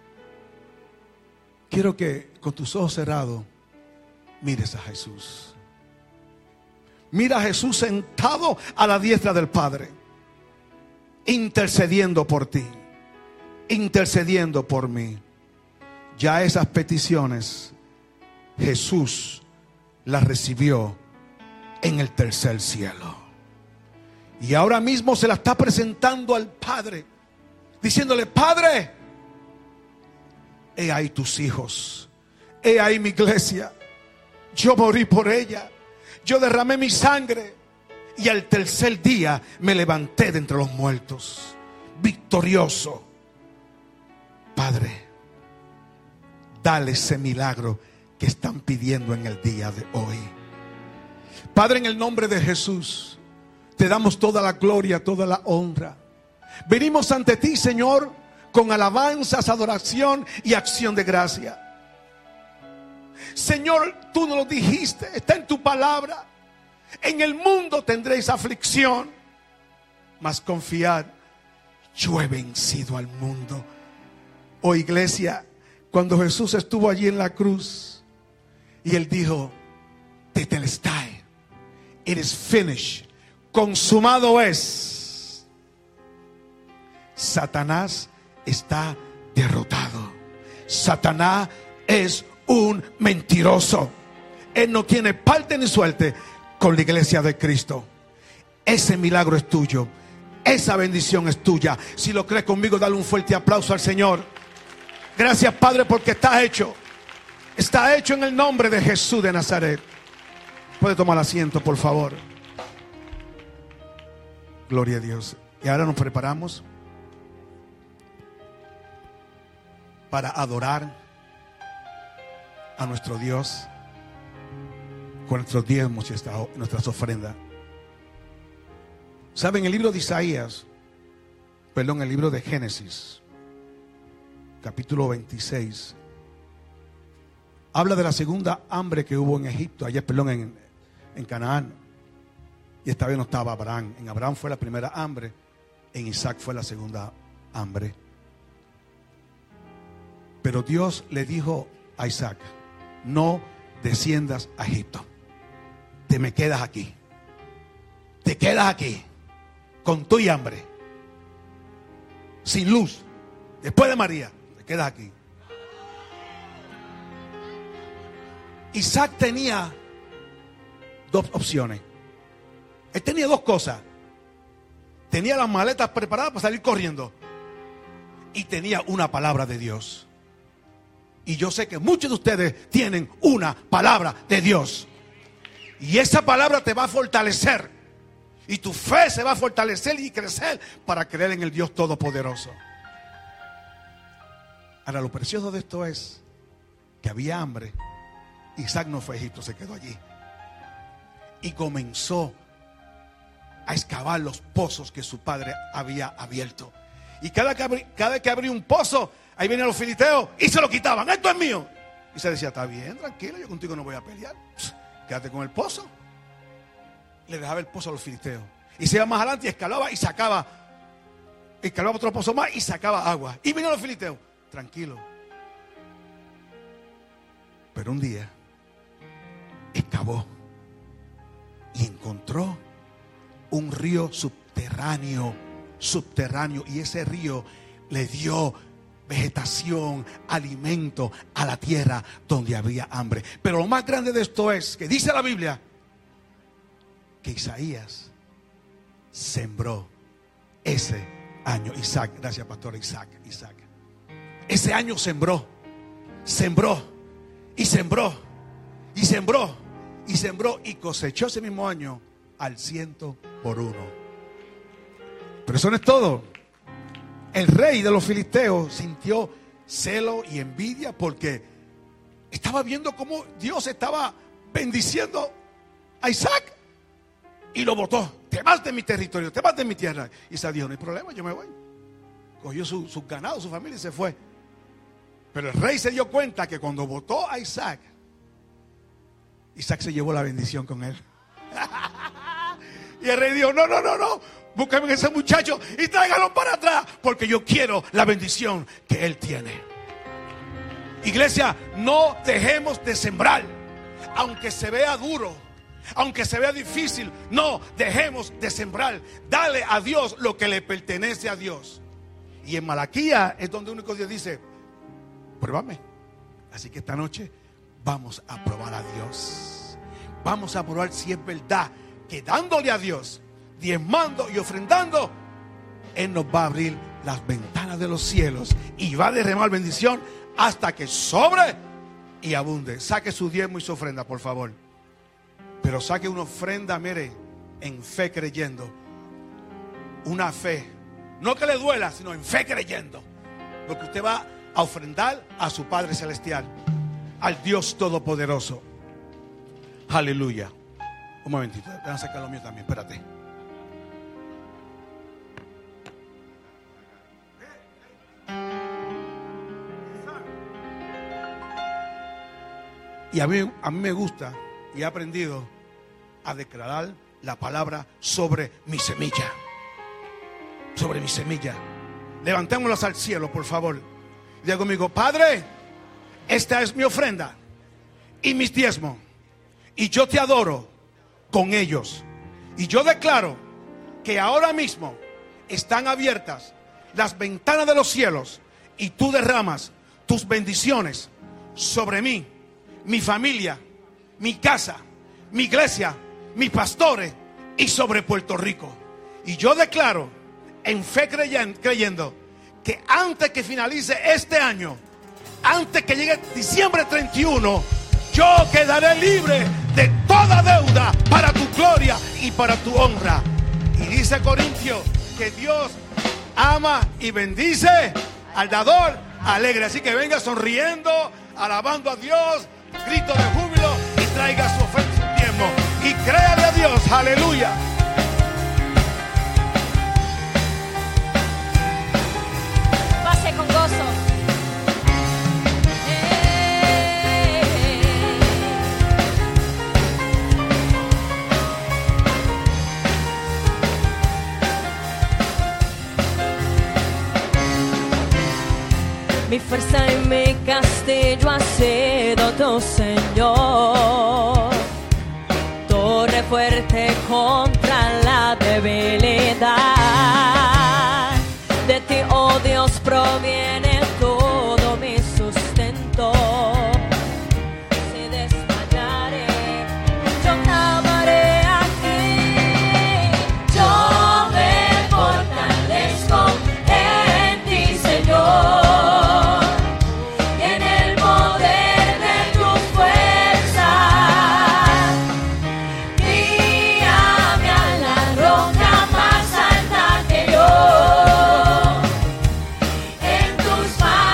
Speaker 6: Quiero que con tus ojos cerrados mires a Jesús. Mira a Jesús sentado a la diestra del Padre, intercediendo por ti, intercediendo por mí. Ya esas peticiones Jesús las recibió en el tercer cielo. Y ahora mismo se la está presentando al Padre, diciéndole: Padre, he ahí tus hijos, he ahí mi iglesia. Yo morí por ella, yo derramé mi sangre y al tercer día me levanté de entre los muertos, victorioso. Padre, dale ese milagro que están pidiendo en el día de hoy. Padre, en el nombre de Jesús, te damos toda la gloria, toda la honra. Venimos ante ti, Señor, con alabanzas, adoración y acción de gracia. Señor, tú nos lo dijiste, está en tu palabra. En el mundo tendréis aflicción, mas confiad, yo he vencido al mundo. Oh iglesia, cuando Jesús estuvo allí en la cruz y Él dijo, tetelestai, it is finished, consumado es. Satanás está derrotado. Satanás es un mentiroso. Él no tiene parte ni suerte con la iglesia de Cristo. Ese milagro es tuyo. Esa bendición es tuya. Si lo crees conmigo, dale un fuerte aplauso al Señor. Gracias, Padre, porque está hecho. Está hecho en el nombre de Jesús de Nazaret. Puede tomar asiento, por favor. Gloria a Dios. Y ahora nos preparamos para adorar a nuestro Dios con nuestros diezmos y nuestras ofrendas. ¿Saben? El libro de Isaías, perdón, el libro de Génesis, capítulo veintiséis, habla de la segunda hambre que hubo en Egipto, allá, perdón, en, en Canaán. Y esta vez no estaba Abraham. En Abraham fue la primera hambre, en Isaac fue la segunda hambre. Pero Dios le dijo a Isaac, no desciendas a Egipto. Te me quedas aquí. Te quedas aquí. Con tu y hambre. Sin luz. Después de María. Te quedas aquí. Isaac tenía dos opciones. Él tenía dos cosas. Tenía las maletas preparadas para salir corriendo. Y tenía una palabra de Dios. Y yo sé que muchos de ustedes tienen una palabra de Dios. Y esa palabra te va a fortalecer. Y tu fe se va a fortalecer y crecer para creer en el Dios Todopoderoso. Ahora, lo precioso de esto es que había hambre. Isaac no fue a Egipto, se quedó allí. Y comenzó a excavar los pozos que su padre había abierto. Y cada que abrí, cada que abría un pozo, ahí venían los filisteos y se lo quitaban. Esto es mío. Y se decía, está bien, tranquilo, yo contigo no voy a pelear. Pss, quédate con el pozo. Le dejaba el pozo a los filisteos. Y se iba más adelante y escalaba y sacaba. Escalaba otro pozo más y sacaba agua. Y venían los filisteos. Tranquilo. Pero un día excavó y encontró un río subterráneo. Subterráneo. Y ese río le dio vegetación, alimento a la tierra donde había hambre. Pero lo más grande de esto es que dice la Biblia que Isaías sembró ese año. Isaac, gracias pastor, Isaac, Isaac. Ese año sembró, sembró y sembró y sembró y sembró y cosechó ese mismo año al ciento por uno. Pero eso no es todo. El rey de los filisteos sintió celo y envidia porque estaba viendo cómo Dios estaba bendiciendo a Isaac y lo botó. Te vas de mi territorio, te vas de mi tierra. Isaac dijo, no hay problema, yo me voy. Cogió su, su ganado, su familia y se fue. Pero el rey se dio cuenta que cuando botó a Isaac, Isaac se llevó la bendición con él. Y el rey dijo, no, no, no, no, búscame a ese muchacho y tráigalo para atrás, porque yo quiero la bendición que él tiene. Iglesia, no dejemos de sembrar, aunque se vea duro, aunque se vea difícil, no dejemos de sembrar. Dale a Dios lo que le pertenece a Dios. Y en Malaquías es donde único Dios dice, pruébame. Así que esta noche vamos a probar a Dios. Vamos a probar si es verdad que dándole a Dios, diezmando y ofrendando, Él nos va a abrir las ventanas de los cielos y va a derramar bendición hasta que sobre y abunde. Saque su diezmo y su ofrenda, por favor. Pero saque una ofrenda, mire, en fe creyendo. Una fe, no que le duela, sino en fe creyendo. Porque usted va a ofrendar a su Padre Celestial, al Dios Todopoderoso. Aleluya. Un momentito, déjame sacar lo mío también, espérate. Y a mí, a mí me gusta y he aprendido a declarar la palabra sobre mi semilla. Sobre mi semilla. Levantémoslas al cielo, por favor. Diga conmigo: Padre, esta es mi ofrenda y mis diezmos, y yo te adoro con ellos. Y yo declaro que ahora mismo están abiertas las ventanas de los cielos y tú derramas tus bendiciones sobre mí, mi familia, mi casa, mi iglesia, mis pastores y sobre Puerto Rico. Y yo declaro en fe creyendo, creyendo que antes que finalice este año, antes que llegue diciembre treinta y uno, yo quedaré libre de toda deuda para tu gloria y para tu honra. Y dice Corintios que Dios ama y bendice al dador alegre. Así que venga sonriendo, alabando a Dios, grito de júbilo, y traiga su ofrenda y su diezmo. Y créale a Dios, aleluya.
Speaker 7: Pase con gozo.
Speaker 4: Mi fuerza y mi castillo ha sido tu Señor, torre fuerte contra la debilidad. De ti, oh Dios, proviene todo mi sustento. Si desmayaré, yo clamaré aquí. Yo me fortalezco en ti, Señor.
Speaker 7: En tus manos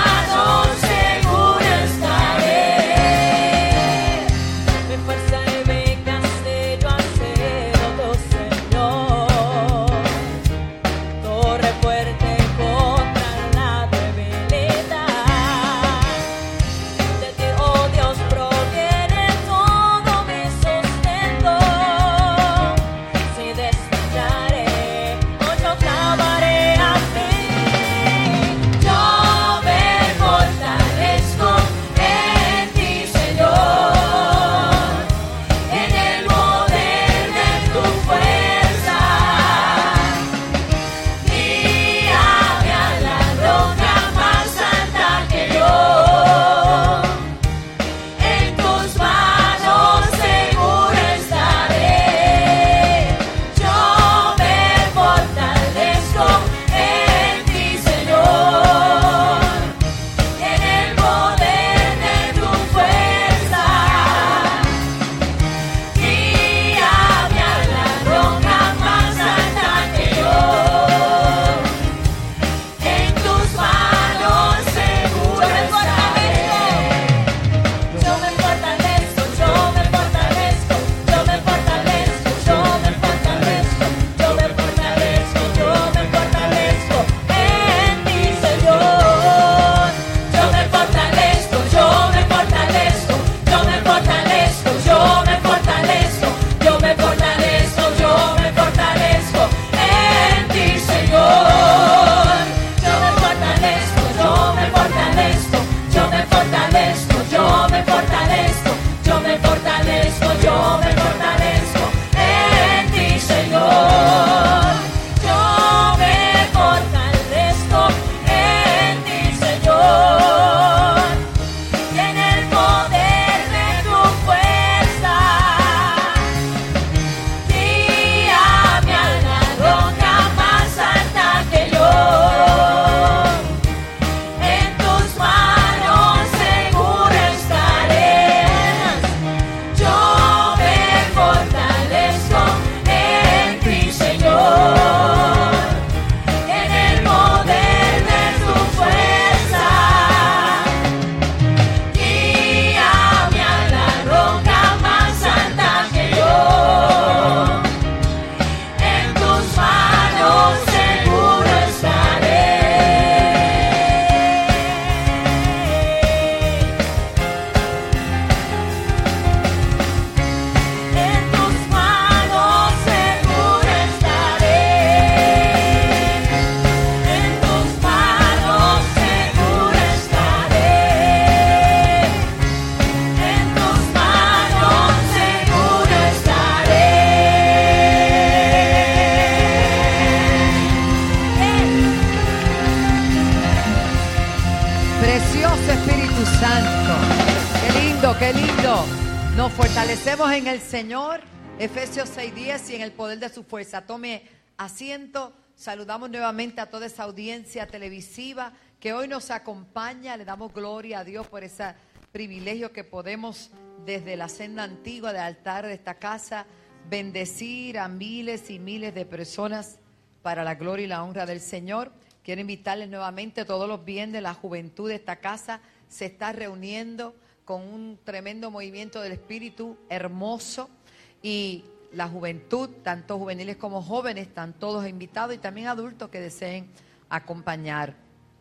Speaker 5: Precioso Espíritu Santo. Qué lindo, qué lindo. Nos fortalecemos en el Señor. Efesios seis diez y en el poder de su fuerza. Tome asiento. Saludamos nuevamente a toda esa audiencia televisiva que hoy nos acompaña. Le damos gloria a Dios por ese privilegio que podemos desde la senda antigua del altar de esta casa bendecir a miles y miles de personas para la gloria y la honra del Señor. Quiero invitarles nuevamente, todos los viernes la juventud de esta casa se está reuniendo con un tremendo movimiento del Espíritu hermoso, y la juventud, tanto juveniles como jóvenes, están todos invitados, y también adultos que deseen acompañar.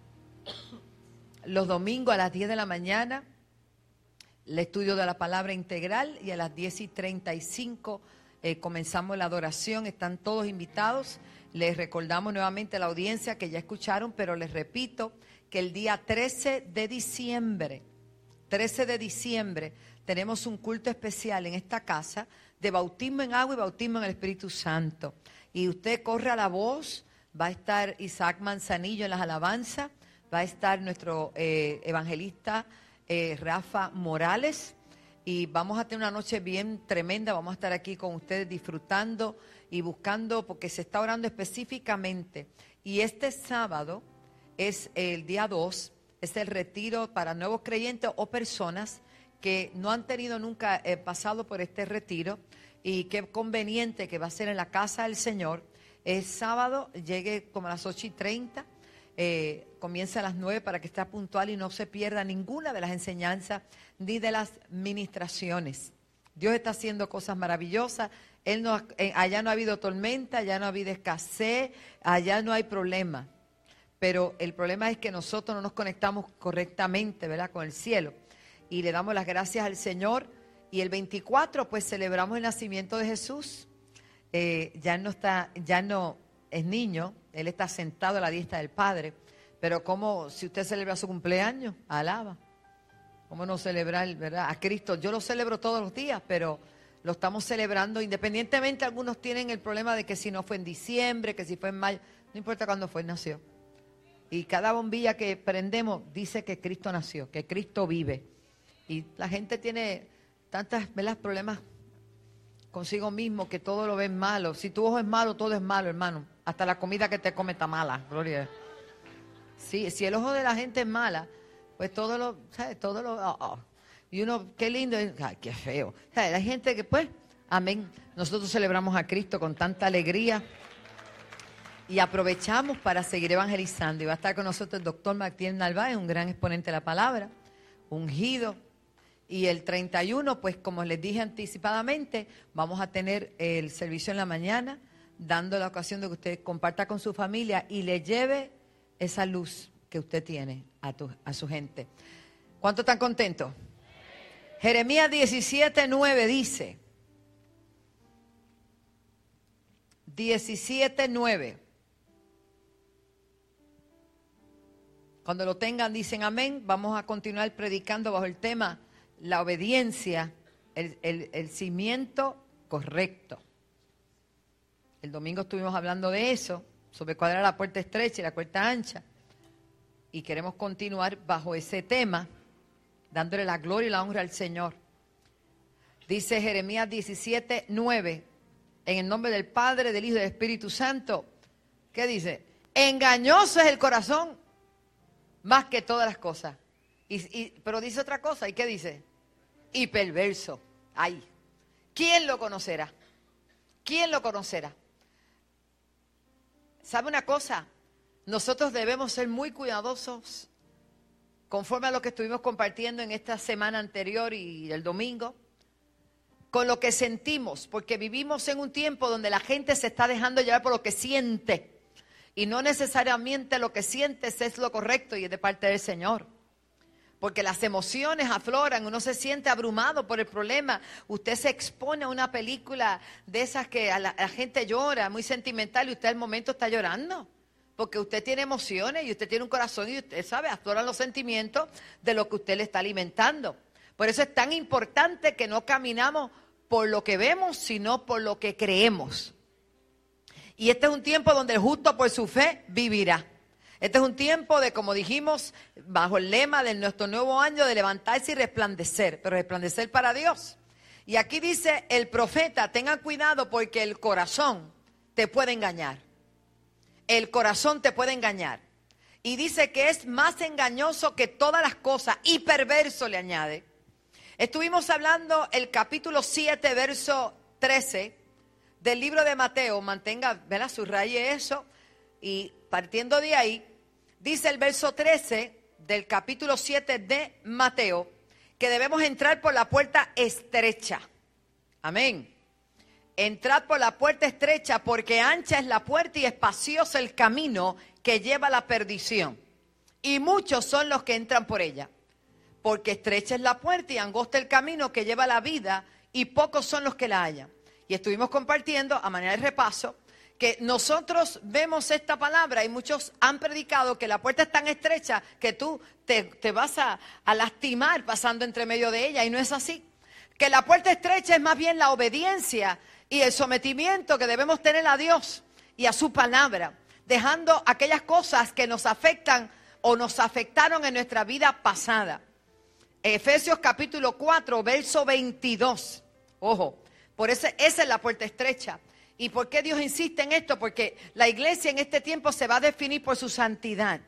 Speaker 5: Los domingos a las diez de la mañana, el estudio de la palabra integral, y a las diez y treinta y cinco eh, comenzamos la adoración. Están todos invitados. Les recordamos nuevamente a la audiencia que ya escucharon, pero les repito que el día trece de diciembre, trece de diciembre, tenemos un culto especial en esta casa de bautismo en agua y bautismo en el Espíritu Santo. Y usted corre a la voz, va a estar Isaac Manzanillo en las alabanzas, va a estar nuestro eh, evangelista eh, Rafa Morales, y vamos a tener una noche bien tremenda. Vamos a estar aquí con ustedes disfrutando y buscando, porque se está orando específicamente. Y este sábado es el día dos, es el retiro para nuevos creyentes o personas que no han tenido nunca eh, pasado por este retiro, y qué conveniente que va a ser en la casa del Señor. Es sábado, llegue como a las ocho y treinta, eh, comienza a las nueve para que esté puntual y no se pierda ninguna de las enseñanzas ni de las ministraciones. Dios está haciendo cosas maravillosas. Él no, eh, allá no ha habido tormenta, allá no ha habido escasez, allá no hay problema. Pero el problema es que nosotros no nos conectamos correctamente, ¿verdad?, con el cielo. Y le damos las gracias al Señor. Y el veinticuatro, pues celebramos el nacimiento de Jesús. Eh, ya no está, ya no es niño, Él está sentado a la diestra del Padre. Pero como si usted celebra su cumpleaños, alaba. ¿Cómo no celebrar, verdad, a Cristo? Yo lo celebro todos los días, pero lo estamos celebrando independientemente. Algunos tienen el problema de que si no fue en diciembre, que si fue en mayo, no importa cuándo fue, nació. Y cada bombilla que prendemos dice que Cristo nació, que Cristo vive. Y la gente tiene tantos problemas consigo mismo que todo lo ven malo. Si tu ojo es malo, todo es malo, hermano. Hasta la comida que te come está mala, gloria a Dios. Sí, si el ojo de la gente es mala, pues todo lo, ¿sabes? Todo lo, oh, oh. Y uno, qué lindo, ay, qué feo. ¿Sabes? Hay gente que, pues, amén. Nosotros celebramos a Cristo con tanta alegría y aprovechamos para seguir evangelizando. Y va a estar con nosotros el doctor Martín Narváez, un gran exponente de la palabra, ungido. Y el treinta y uno, pues como les dije anticipadamente, vamos a tener el servicio en la mañana, dando la ocasión de que usted comparta con su familia y le lleve esa luz que usted tiene a, tu, a su gente. ¿Cuántos están contentos? Jeremías diecisiete nueve dice, diecisiete nueve. Cuando lo tengan dicen amén. Vamos a continuar predicando bajo el tema la obediencia, el, el, el cimiento correcto. El domingo estuvimos hablando de eso, sobre cuál era la puerta estrecha y la puerta ancha. Y queremos continuar bajo ese tema, dándole la gloria y la honra al Señor. Dice Jeremías diecisiete nueve, en el nombre del Padre, del Hijo y del Espíritu Santo. ¿Qué dice? Engañoso es el corazón más que todas las cosas. Y, y, pero dice otra cosa, ¿y qué dice? Y perverso. Ay, ¿quién lo conocerá? ¿Quién lo conocerá? ¿Sabe una cosa? Nosotros debemos ser muy cuidadosos, conforme a lo que estuvimos compartiendo en esta semana anterior y el domingo, con lo que sentimos, porque vivimos en un tiempo donde la gente se está dejando llevar por lo que siente, y no necesariamente lo que sientes es lo correcto y es de parte del Señor. Porque las emociones afloran, uno se siente abrumado por el problema. Usted se expone a una película de esas que a la, a la gente llora, muy sentimental, y usted al momento está llorando. Porque usted tiene emociones y usted tiene un corazón y usted sabe, afloran los sentimientos de lo que usted le está alimentando. Por eso es tan importante que no caminamos por lo que vemos, sino por lo que creemos. Y este es un tiempo donde el justo por su fe vivirá. Este es un tiempo de, como dijimos, bajo el lema de nuestro nuevo año, de levantarse y resplandecer, pero resplandecer para Dios. Y aquí dice el profeta, tengan cuidado porque el corazón te puede engañar. El corazón te puede engañar. Y dice que es más engañoso que todas las cosas y perverso, le añade. Estuvimos hablando el capítulo siete, verso trece del libro de Mateo. Mantenga, ¿verdad? Subraye eso. Y partiendo de ahí, dice el verso trece del capítulo siete de Mateo, que debemos entrar por la puerta estrecha. Amén. Entrad por la puerta estrecha, porque ancha es la puerta y espacioso el camino que lleva a la perdición. Y muchos son los que entran por ella. Porque estrecha es la puerta y angosta el camino que lleva a la vida, y pocos son los que la hallan. Y estuvimos compartiendo, a manera de repaso, que nosotros vemos esta palabra y muchos han predicado que la puerta es tan estrecha que tú te, te vas a, a lastimar pasando entre medio de ella, y no es así. Que la puerta estrecha es más bien la obediencia y el sometimiento que debemos tener a Dios y a su palabra, dejando aquellas cosas que nos afectan o nos afectaron en nuestra vida pasada. Efesios capítulo cuatro, verso veintidós. Ojo, por eso esa es la puerta estrecha. ¿Y por qué Dios insiste en esto? Porque la iglesia en este tiempo se va a definir por su santidad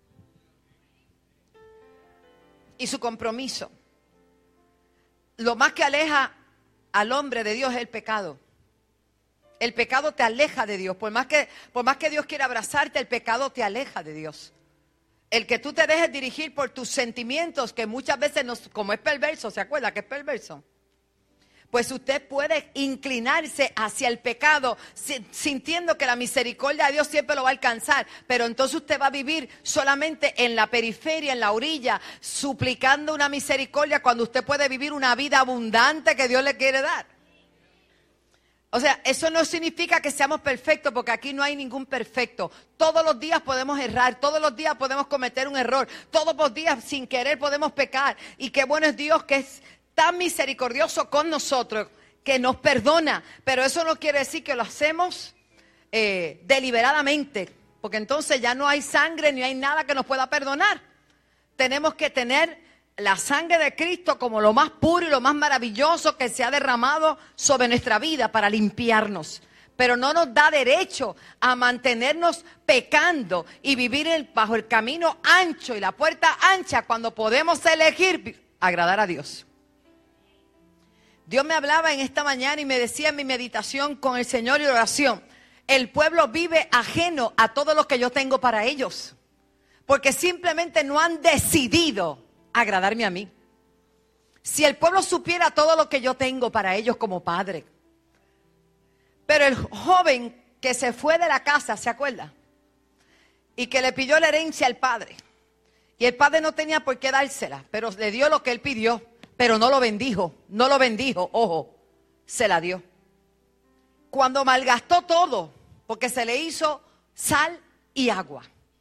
Speaker 5: y su compromiso. Lo más que aleja al hombre de Dios es el pecado. El pecado te aleja de Dios. Por más que, por más que Dios quiera abrazarte, el pecado te aleja de Dios. El que tú te dejes dirigir por tus sentimientos, que muchas veces, nos, como es perverso, ¿se acuerda que es perverso? Pues usted puede inclinarse hacia el pecado sintiendo que la misericordia de Dios siempre lo va a alcanzar. Pero entonces usted va a vivir solamente en la periferia, en la orilla, suplicando una misericordia cuando usted puede vivir una vida abundante que Dios le quiere dar. O sea, eso no significa que seamos perfectos, porque aquí no hay ningún perfecto. Todos los días podemos errar, todos los días podemos cometer un error, todos los días sin querer podemos pecar. Y qué bueno es Dios, que es tan misericordioso con nosotros, que nos perdona. Pero eso no quiere decir que lo hacemos eh, deliberadamente, porque entonces ya no hay sangre ni hay nada que nos pueda perdonar. Tenemos que tener la sangre de Cristo como lo más puro y lo más maravilloso que se ha derramado sobre nuestra vida para limpiarnos. Pero no nos da derecho a mantenernos pecando y vivir el, bajo el camino ancho y la puerta ancha cuando podemos elegir agradar a Dios. Dios me hablaba en esta mañana y me decía en mi meditación con el Señor y oración: el pueblo vive ajeno a todo lo que yo tengo para ellos, porque simplemente no han decidido agradarme a mí. Si el pueblo supiera todo lo que yo tengo para ellos como padre. Pero el joven que se fue de la casa, ¿se acuerda? Y que le pidió la herencia al padre. Y el padre no tenía por qué dársela, pero le dio lo que él pidió. Pero no lo bendijo, no lo bendijo, ojo, se la dio. Cuando malgastó todo, porque se le hizo sal y agua,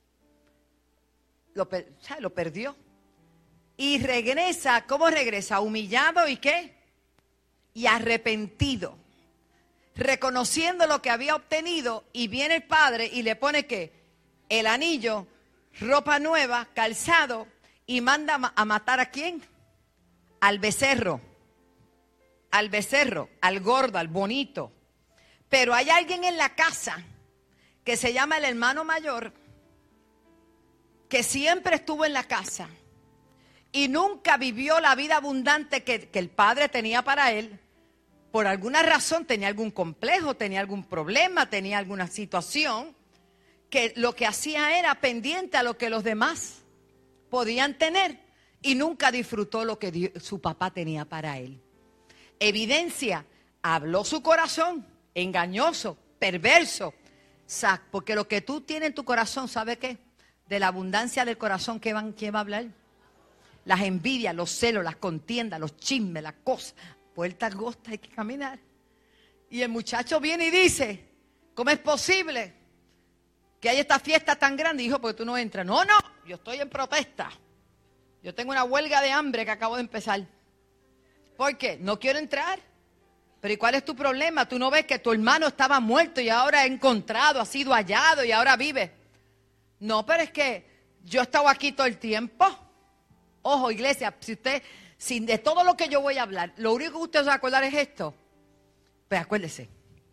Speaker 5: lo, per- o sea, lo perdió. Y regresa, ¿cómo regresa? Humillado y ¿qué? Y arrepentido, reconociendo lo que había obtenido. Y viene el padre y le pone ¿qué? El anillo, ropa nueva, calzado, y manda a matar ¿a quién? Al becerro, al becerro, al gordo, al bonito. Pero hay alguien en la casa que se llama el hermano mayor, que siempre estuvo en la casa y nunca vivió la vida abundante que, que el padre tenía para él. Por alguna razón tenía algún complejo, tenía algún problema, tenía alguna situación, que lo que hacía era pendiente a lo que los demás podían tener. Y nunca disfrutó lo que Dios, su papá tenía para él. Evidencia, habló su corazón, engañoso, perverso. Porque lo que tú tienes en tu corazón, ¿sabe qué? De la abundancia del corazón, ¿qué, van, qué va a hablar? Las envidias, los celos, las contiendas, los chismes, las cosas. Puertas angostas hay que caminar. Y el muchacho viene y dice: ¿cómo es posible que haya esta fiesta tan grande? Y dijo: porque tú no entras. No, no, yo estoy en protesta. Yo tengo una huelga de hambre que acabo de empezar. ¿Por qué? No quiero entrar. Pero ¿y cuál es tu problema? Tú no ves que tu hermano estaba muerto y ahora ha encontrado, ha sido hallado y ahora vive. No, pero es que yo he estado aquí todo el tiempo. Ojo, iglesia, si usted, si de todo lo que yo voy a hablar, lo único que usted se va a acordar es esto, pues acuérdese.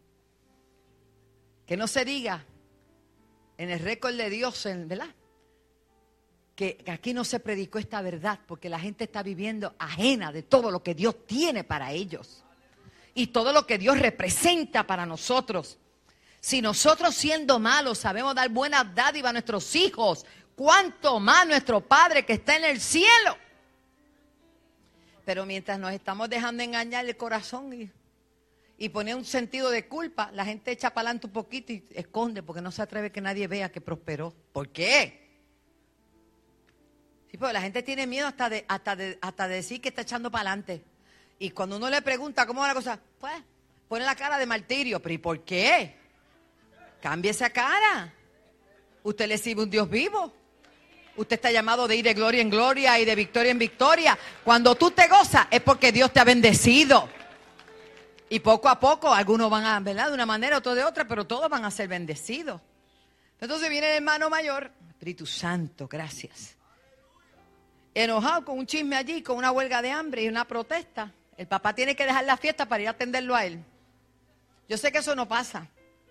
Speaker 5: Que no se diga en el récord de Dios, ¿verdad? Que aquí no se predicó esta verdad porque la gente está viviendo ajena de todo lo que Dios tiene para ellos y todo lo que Dios representa para nosotros. Si nosotros siendo malos sabemos dar buenas dádivas a nuestros hijos, ¿cuánto más nuestro Padre que está en el cielo? Pero mientras nos estamos dejando engañar el corazón y, y poner un sentido de culpa, la gente echa para adelante un poquito y esconde porque no se atreve que nadie vea que prosperó. ¿Por qué? Sí, porque la gente tiene miedo hasta de, hasta de, hasta de decir que está echando para adelante. Y cuando uno le pregunta cómo va la cosa, pues pone la cara de martirio. ¿Pero y por qué? Cambie esa cara. Usted le sirve un Dios vivo. Usted está llamado de ir de gloria en gloria y de victoria en victoria. Cuando tú te gozas es porque Dios te ha bendecido. Y poco a poco algunos van a, ¿verdad? De una manera, otros de otra, pero todos van a ser bendecidos. Entonces viene el hermano mayor, Espíritu Santo, gracias. Enojado con un chisme allí, con una huelga de hambre y una protesta. El papá tiene que dejar la fiesta para ir a atenderlo a él. Yo sé que eso no pasa.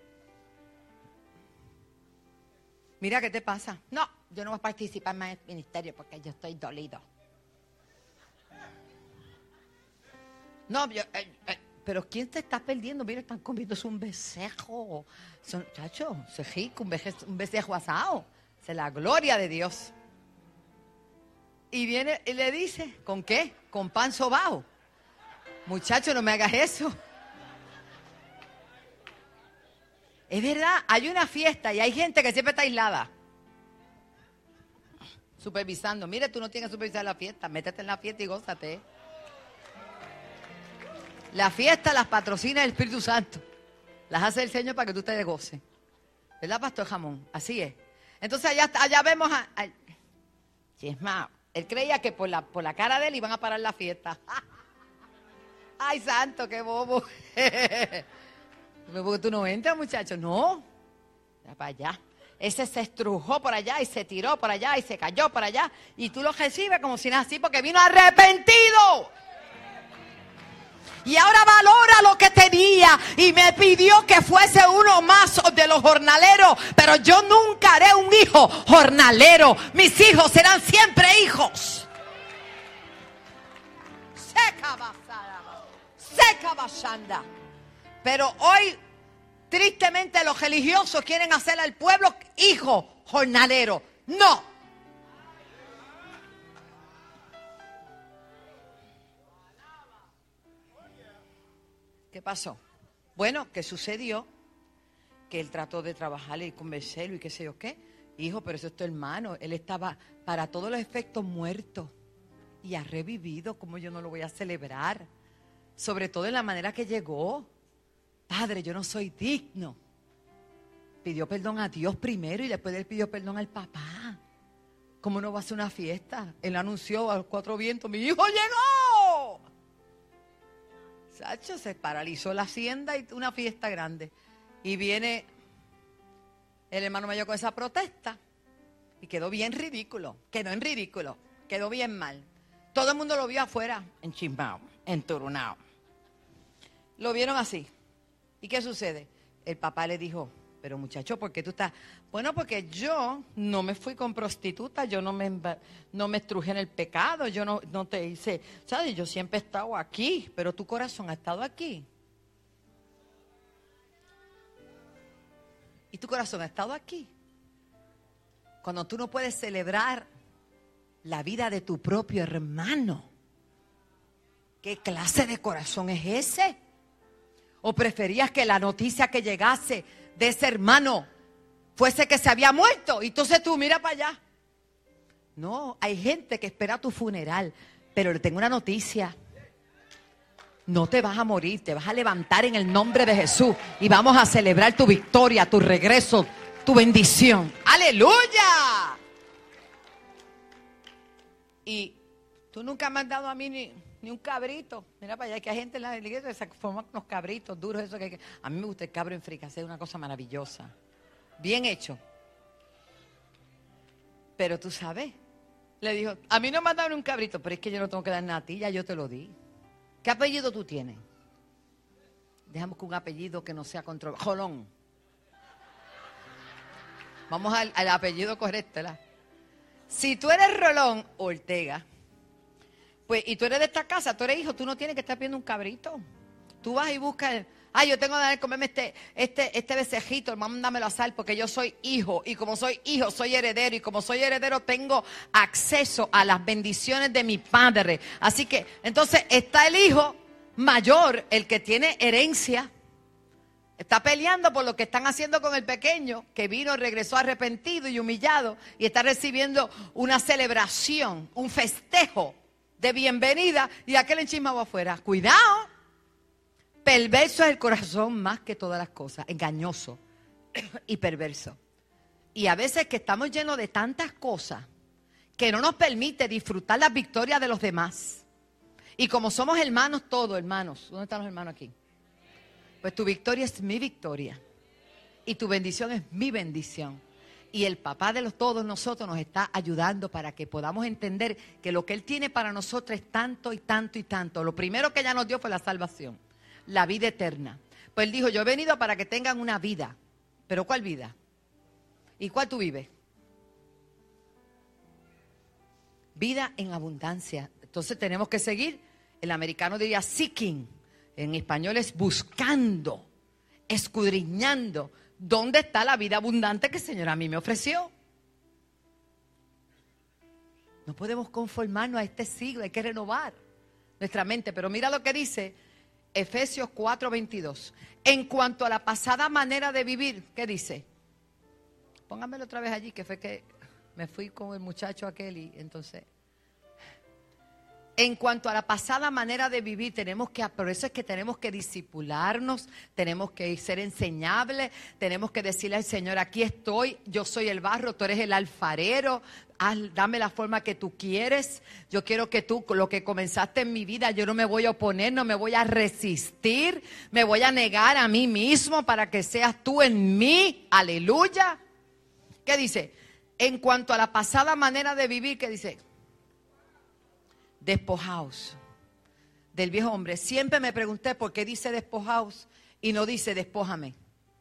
Speaker 5: Mira, ¿qué te pasa? No, yo no voy a participar más en el ministerio porque yo estoy dolido. No, yo, eh, eh, pero ¿quién te está perdiendo? Mira, están comiendo un becerro. Son, chacho, se rico, un becerro, un becerro asado. Esa es la gloria de Dios. Y viene y le dice, ¿con qué? Con pan sobao. Muchacho, no me hagas eso. Es verdad, hay una fiesta y hay gente que siempre está aislada. Supervisando. Mire, tú no tienes que supervisar la fiesta. Métete en la fiesta y gózate. La fiesta las patrocina el Espíritu Santo. Las hace el Señor para que tú te goces. ¿Verdad, Pastor Jamón? Así es. Entonces allá, allá vemos a... a Chismao. Él creía que por la, por la cara de él iban a parar la fiesta. ¡Ay, santo, qué bobo! Porque tú no entras, muchacho. No. Mira para allá. Ese se estrujó por allá y se tiró por allá y se cayó por allá. Y tú lo recibes como si nada así porque vino arrepentido. Y ahora valora lo que tenía y me pidió que fuese uno más de los jornaleros. Pero yo nunca haré un hijo jornalero. Mis hijos serán siempre hijos. Seca basada, seca basanda. Pero hoy, tristemente, los religiosos quieren hacer al pueblo hijo jornalero. No. ¿Qué pasó? Bueno, ¿qué sucedió? Que él trató de trabajarle y convencerlo y qué sé yo qué. Hijo, pero eso es tu hermano. Él estaba para todos los efectos muerto y ha revivido. ¿Cómo yo no lo voy a celebrar? Sobre todo en la manera que llegó. Padre, yo no soy digno. Pidió perdón a Dios primero y después él pidió perdón al papá. ¿Cómo no va a hacer una fiesta? Él anunció a los cuatro vientos, mi hijo llegó. Sacho, se paralizó la hacienda y una fiesta grande. Y viene el hermano mayor con esa protesta. Y quedó bien ridículo. Quedó en ridículo. Quedó bien mal. Todo el mundo lo vio afuera, en Chimbao, en Turunao. Lo vieron así. ¿Y qué sucede? El papá le dijo, pero muchacho, ¿por qué tú estás? Bueno, porque yo no me fui con prostitutas, yo no me, no me estrujé en el pecado, yo no, no te hice, ¿sabes? Yo siempre he estado aquí, pero tu corazón ha estado aquí. Y tu corazón ha estado aquí. Cuando tú no puedes celebrar la vida de tu propio hermano, ¿qué clase de corazón es ese? ¿O preferías que la noticia que llegase de ese hermano fuese que se había muerto? Y entonces tú mira para allá. No, hay gente que espera tu funeral, pero le tengo una noticia. No te vas a morir, te vas a levantar en el nombre de Jesús y vamos a celebrar tu victoria, tu regreso, tu bendición. ¡Aleluya! Y tú nunca me has dado a mí ni, ni un cabrito. Mira para allá, que hay gente en la iglesia que se forma unos cabritos duros. Eso que, que a mí me gusta el cabro en fricasé, es una cosa maravillosa. Bien hecho. Pero tú sabes, le dijo, a mí no me mandaron un cabrito, pero es que yo no tengo que dar nada a ti, ya yo te lo di. ¿Qué apellido tú tienes? Dejamos que un apellido que no sea controversial. Jolón. Vamos al, al apellido correcto, ¿verdad? Si tú eres Rolón Ortega, pues, y tú eres de esta casa, tú eres hijo, tú no tienes que estar pidiendo un cabrito. Tú vas y buscas, ay, yo tengo que comerme este, este, este becejito, mándamelo a sal, porque yo soy hijo, y como soy hijo, soy heredero, y como soy heredero, tengo acceso a las bendiciones de mi padre. Así que, entonces, está el hijo mayor, el que tiene herencia, está peleando por lo que están haciendo con el pequeño, que vino, regresó arrepentido y humillado, y está recibiendo una celebración, un festejo de bienvenida, y aquel enchismado afuera. Cuidado, perverso es el corazón más que todas las cosas, engañoso y perverso. Y a veces que estamos llenos de tantas cosas que no nos permite disfrutar las victorias de los demás. Y como somos hermanos todos, hermanos, ¿dónde están los hermanos aquí? Pues tu victoria es mi victoria y tu bendición es mi bendición. Y el papá de los, todos nosotros nos está ayudando para que podamos entender que lo que Él tiene para nosotros es tanto y tanto y tanto. Lo primero que ella nos dio fue la salvación, la vida eterna. Pues Él dijo, yo he venido para que tengan una vida. ¿Pero cuál vida? ¿Y cuál tú vives? Vida en abundancia. Entonces tenemos que seguir, el americano diría seeking, en español es buscando, escudriñando. ¿Dónde está la vida abundante que el Señor a mí me ofreció? No podemos conformarnos a este siglo, hay que renovar nuestra mente. Pero mira lo que dice Efesios cuatro veintidós. En cuanto a la pasada manera de vivir, ¿qué dice? Pónganmelo otra vez allí, que fue que me fui con el muchacho aquel y entonces... En cuanto a la pasada manera de vivir, tenemos que, por eso es que tenemos que discipularnos, tenemos que ser enseñables, tenemos que decirle al Señor, aquí estoy, yo soy el barro, tú eres el alfarero, haz, dame la forma que tú quieres, yo quiero que tú, lo que comenzaste en mi vida, yo no me voy a oponer, no me voy a resistir, me voy a negar a mí mismo para que seas tú en mí, aleluya. ¿Qué dice? En cuanto a la pasada manera de vivir, ¿qué dice? Despojaos del viejo hombre. Siempre me pregunté por qué dice despojaos y no dice despójame.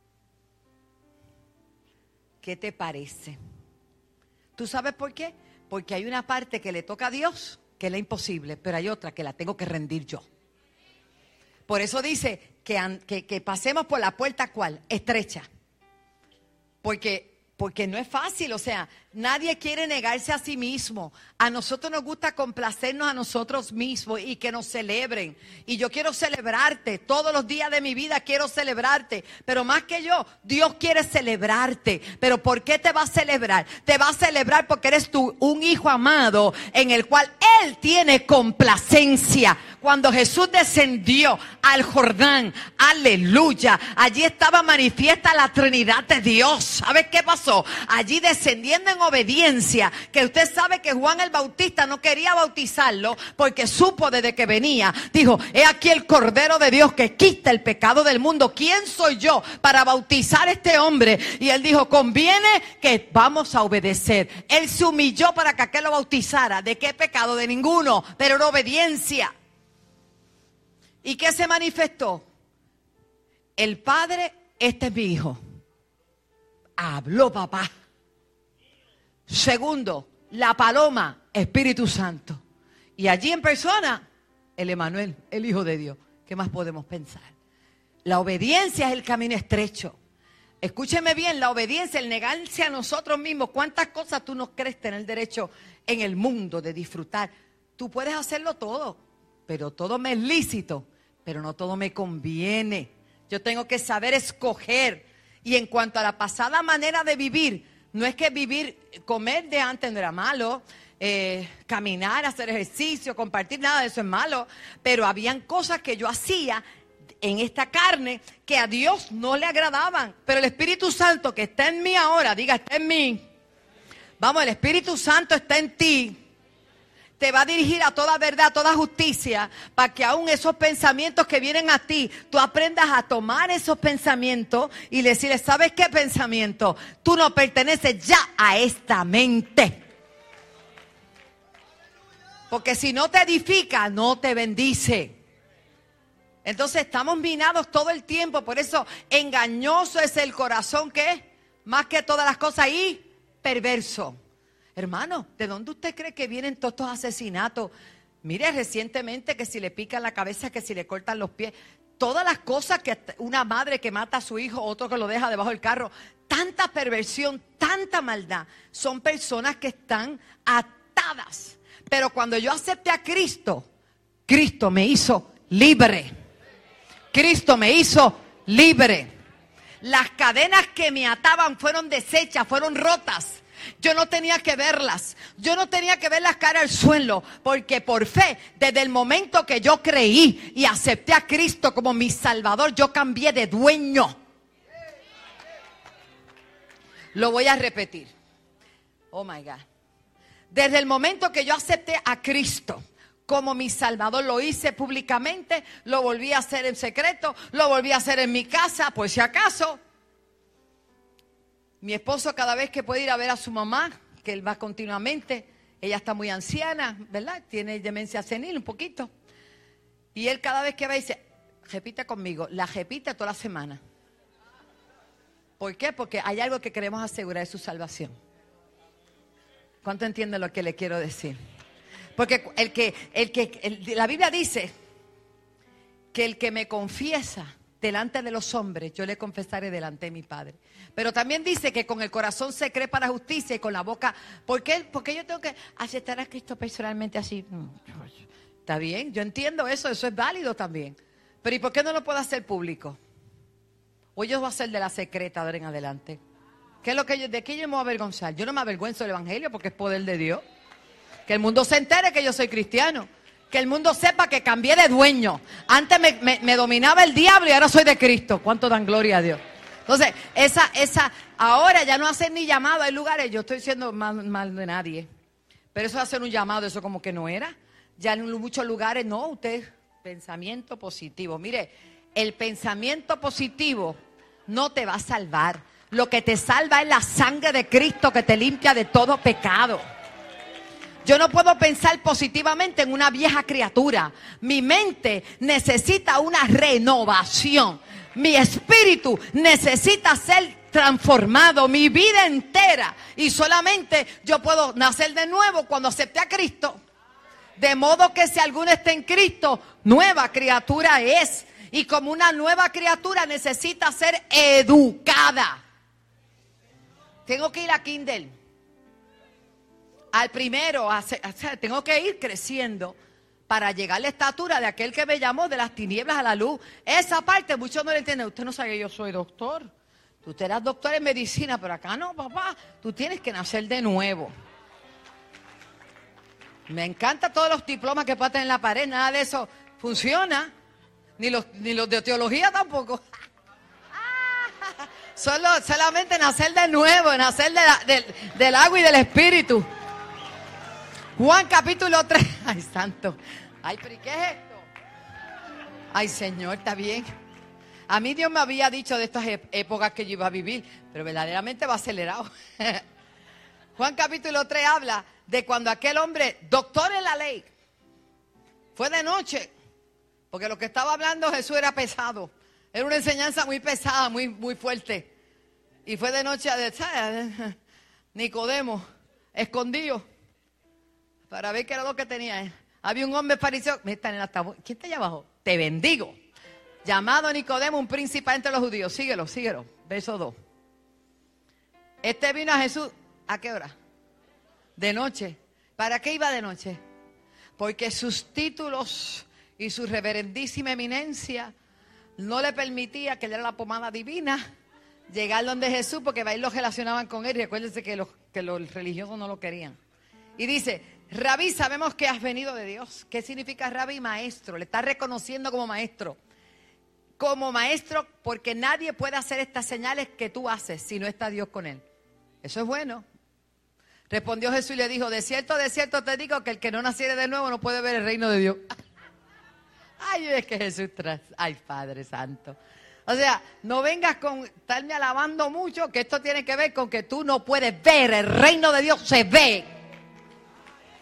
Speaker 5: ¿Qué te parece? ¿Tú sabes por qué? Porque hay una parte que le toca a Dios, que es la imposible, pero hay otra que la tengo que rendir yo. Por eso dice que, que, que pasemos por la puerta, ¿cuál? Estrecha. Porque... Porque no es fácil, o sea, nadie quiere negarse a sí mismo. A nosotros nos gusta complacernos a nosotros mismos y que nos celebren. Y yo quiero celebrarte, todos los días de mi vida quiero celebrarte. Pero más que yo, Dios quiere celebrarte. Pero ¿por qué te va a celebrar? Te va a celebrar porque eres tú un hijo amado en el cual Él tiene complacencia. Cuando Jesús descendió al Jordán, aleluya, allí estaba manifiesta la Trinidad de Dios. ¿Sabes qué pasó? Allí descendiendo en obediencia, que usted sabe que Juan el Bautista no quería bautizarlo porque supo desde que venía, dijo, he aquí el Cordero de Dios que quita el pecado del mundo. ¿Quién soy yo para bautizar a este hombre? Y él dijo, conviene que vamos a obedecer. Él se humilló para que aquel lo bautizara. ¿De qué pecado? De ninguno, pero en obediencia. ¿Y qué se manifestó? El Padre, este es mi hijo. Habló papá. Segundo, la paloma, Espíritu Santo. Y allí en persona, el Emanuel, el Hijo de Dios. ¿Qué más podemos pensar? La obediencia es el camino estrecho. Escúcheme bien, la obediencia, el negarse a nosotros mismos. ¿Cuántas cosas tú no crees tener derecho en el mundo de disfrutar? Tú puedes hacerlo todo, pero todo me es lícito, pero no todo me conviene. Yo tengo que saber escoger. Y en cuanto a la pasada manera de vivir, no es que vivir, comer de antes no era malo, eh, caminar, hacer ejercicio, compartir, nada de eso es malo. Pero habían cosas que yo hacía en esta carne que a Dios no le agradaban. Pero el Espíritu Santo que está en mí ahora, diga, está en mí. Vamos, el Espíritu Santo está en ti. Te va a dirigir a toda verdad, a toda justicia, para que aún esos pensamientos que vienen a ti, tú aprendas a tomar esos pensamientos y decirle, ¿sabes qué pensamiento? Tú no perteneces ya a esta mente. Porque si no te edifica, no te bendice. Entonces estamos minados todo el tiempo. Por eso engañoso es el corazón, que más que todas las cosas, y perverso. Hermano, ¿de dónde usted cree que vienen todos estos asesinatos? Mire, recientemente que si le pican la cabeza, que si le cortan los pies, todas las cosas, que una madre que mata a su hijo, otro que lo deja debajo del carro, tanta perversión, tanta maldad, son personas que están atadas. Pero cuando yo acepté a Cristo, Cristo me hizo libre. Cristo me hizo libre. Las cadenas que me ataban fueron deshechas, fueron rotas. Yo no tenía que verlas. Yo no tenía que ver las caras al suelo. Porque por fe, desde el momento que yo creí y acepté a Cristo como mi Salvador, yo cambié de dueño. Lo voy a repetir. Oh my God. Desde el momento que yo acepté a Cristo como mi Salvador, lo hice públicamente, lo volví a hacer en secreto, lo volví a hacer en mi casa, por si acaso. Mi esposo, cada vez que puede ir a ver a su mamá, que él va continuamente, ella está muy anciana, ¿verdad? Tiene demencia senil un poquito. Y él cada vez que va dice, repite conmigo, la repite toda la semana. ¿Por qué? Porque hay algo que queremos asegurar, es su salvación. ¿Cuánto entienden lo que le quiero decir? Porque el que, el que, el, la Biblia dice que el que me confiesa delante de los hombres, yo le confesaré delante de mi Padre. Pero también dice que con el corazón se cree para justicia y con la boca. ¿Por qué? Porque yo tengo que aceptar a Cristo personalmente así. Está bien, yo entiendo eso, eso es válido también. Pero ¿y por qué no lo puedo hacer público? O yo voy a hacer de la secreta de ahora en adelante. ¿Qué es lo que yo, de qué yo me voy a avergonzar? Yo no me avergüenzo del Evangelio porque es poder de Dios. Que el mundo se entere que yo soy cristiano. Que el mundo sepa que cambié de dueño. Antes me, me, me dominaba el diablo y ahora soy de Cristo. ¿Cuánto dan gloria a Dios? Entonces, esa, esa, ahora ya no hacen ni llamado. Hay lugares, yo estoy diciendo mal, mal de nadie. Pero eso de hacer un llamado, eso como que no era. Ya en muchos lugares, no, usted, pensamiento positivo. Mire, el pensamiento positivo no te va a salvar. Lo que te salva es la sangre de Cristo que te limpia de todo pecado. Yo no puedo pensar positivamente en una vieja criatura. Mi mente necesita una renovación. Mi espíritu necesita ser transformado, mi vida entera. Y solamente yo puedo nacer de nuevo cuando acepte a Cristo. De modo que si alguno está en Cristo, nueva criatura es. Y como una nueva criatura necesita ser educada. Tengo que ir a Kindle. Al primero, a, a, tengo que ir creciendo para llegar a la estatura de aquel que me llamó de las tinieblas a la luz. Esa parte muchos no lo entienden. Usted no sabe que yo soy doctor. Tú eras doctor en medicina, pero acá no, papá. Tú tienes que nacer de nuevo. Me encanta todos los diplomas que pasan en la pared. Nada de eso funciona. Ni los, ni los de teología tampoco. Solo, solamente nacer de nuevo, nacer de la, del, del agua y del espíritu. Juan capítulo tres. Ay, santo. Ay, pero ¿y qué es esto? Ay, Señor, está bien. A mí Dios me había dicho de estas épocas que yo iba a vivir, pero verdaderamente va acelerado. Juan capítulo tres habla de cuando aquel hombre, doctor en la ley, fue de noche, porque lo que estaba hablando Jesús era pesado. Era una enseñanza muy pesada, muy, muy fuerte. Y fue de noche a Nicodemo, escondido, para ver qué era lo que tenía. Había un hombre fariseo. ¿Quién está allá abajo? Te bendigo. Llamado Nicodemo, un príncipe entre los judíos. Síguelo, síguelo. Verso dos. Este vino a Jesús, ¿a qué hora? De noche. ¿Para qué iba de noche? Porque sus títulos y su reverendísima eminencia no le permitía, que él era la pomada divina, llegar donde Jesús, porque ahí lo relacionaban con él. Y recuérdense que los, que los religiosos no lo querían. Y dice, Rabí, sabemos que has venido de Dios. ¿Qué significa Rabí? Maestro. Le está reconociendo como maestro. Como maestro, porque nadie puede hacer estas señales que tú haces si no está Dios con él. Eso es bueno. Respondió Jesús y le dijo, de cierto, de cierto te digo que el que no naciere de nuevo no puede ver el reino de Dios. Ay, es que Jesús tras... Ay, Padre Santo. O sea, no vengas con estarme alabando mucho, que esto tiene que ver con que tú no puedes ver. El reino de Dios se ve.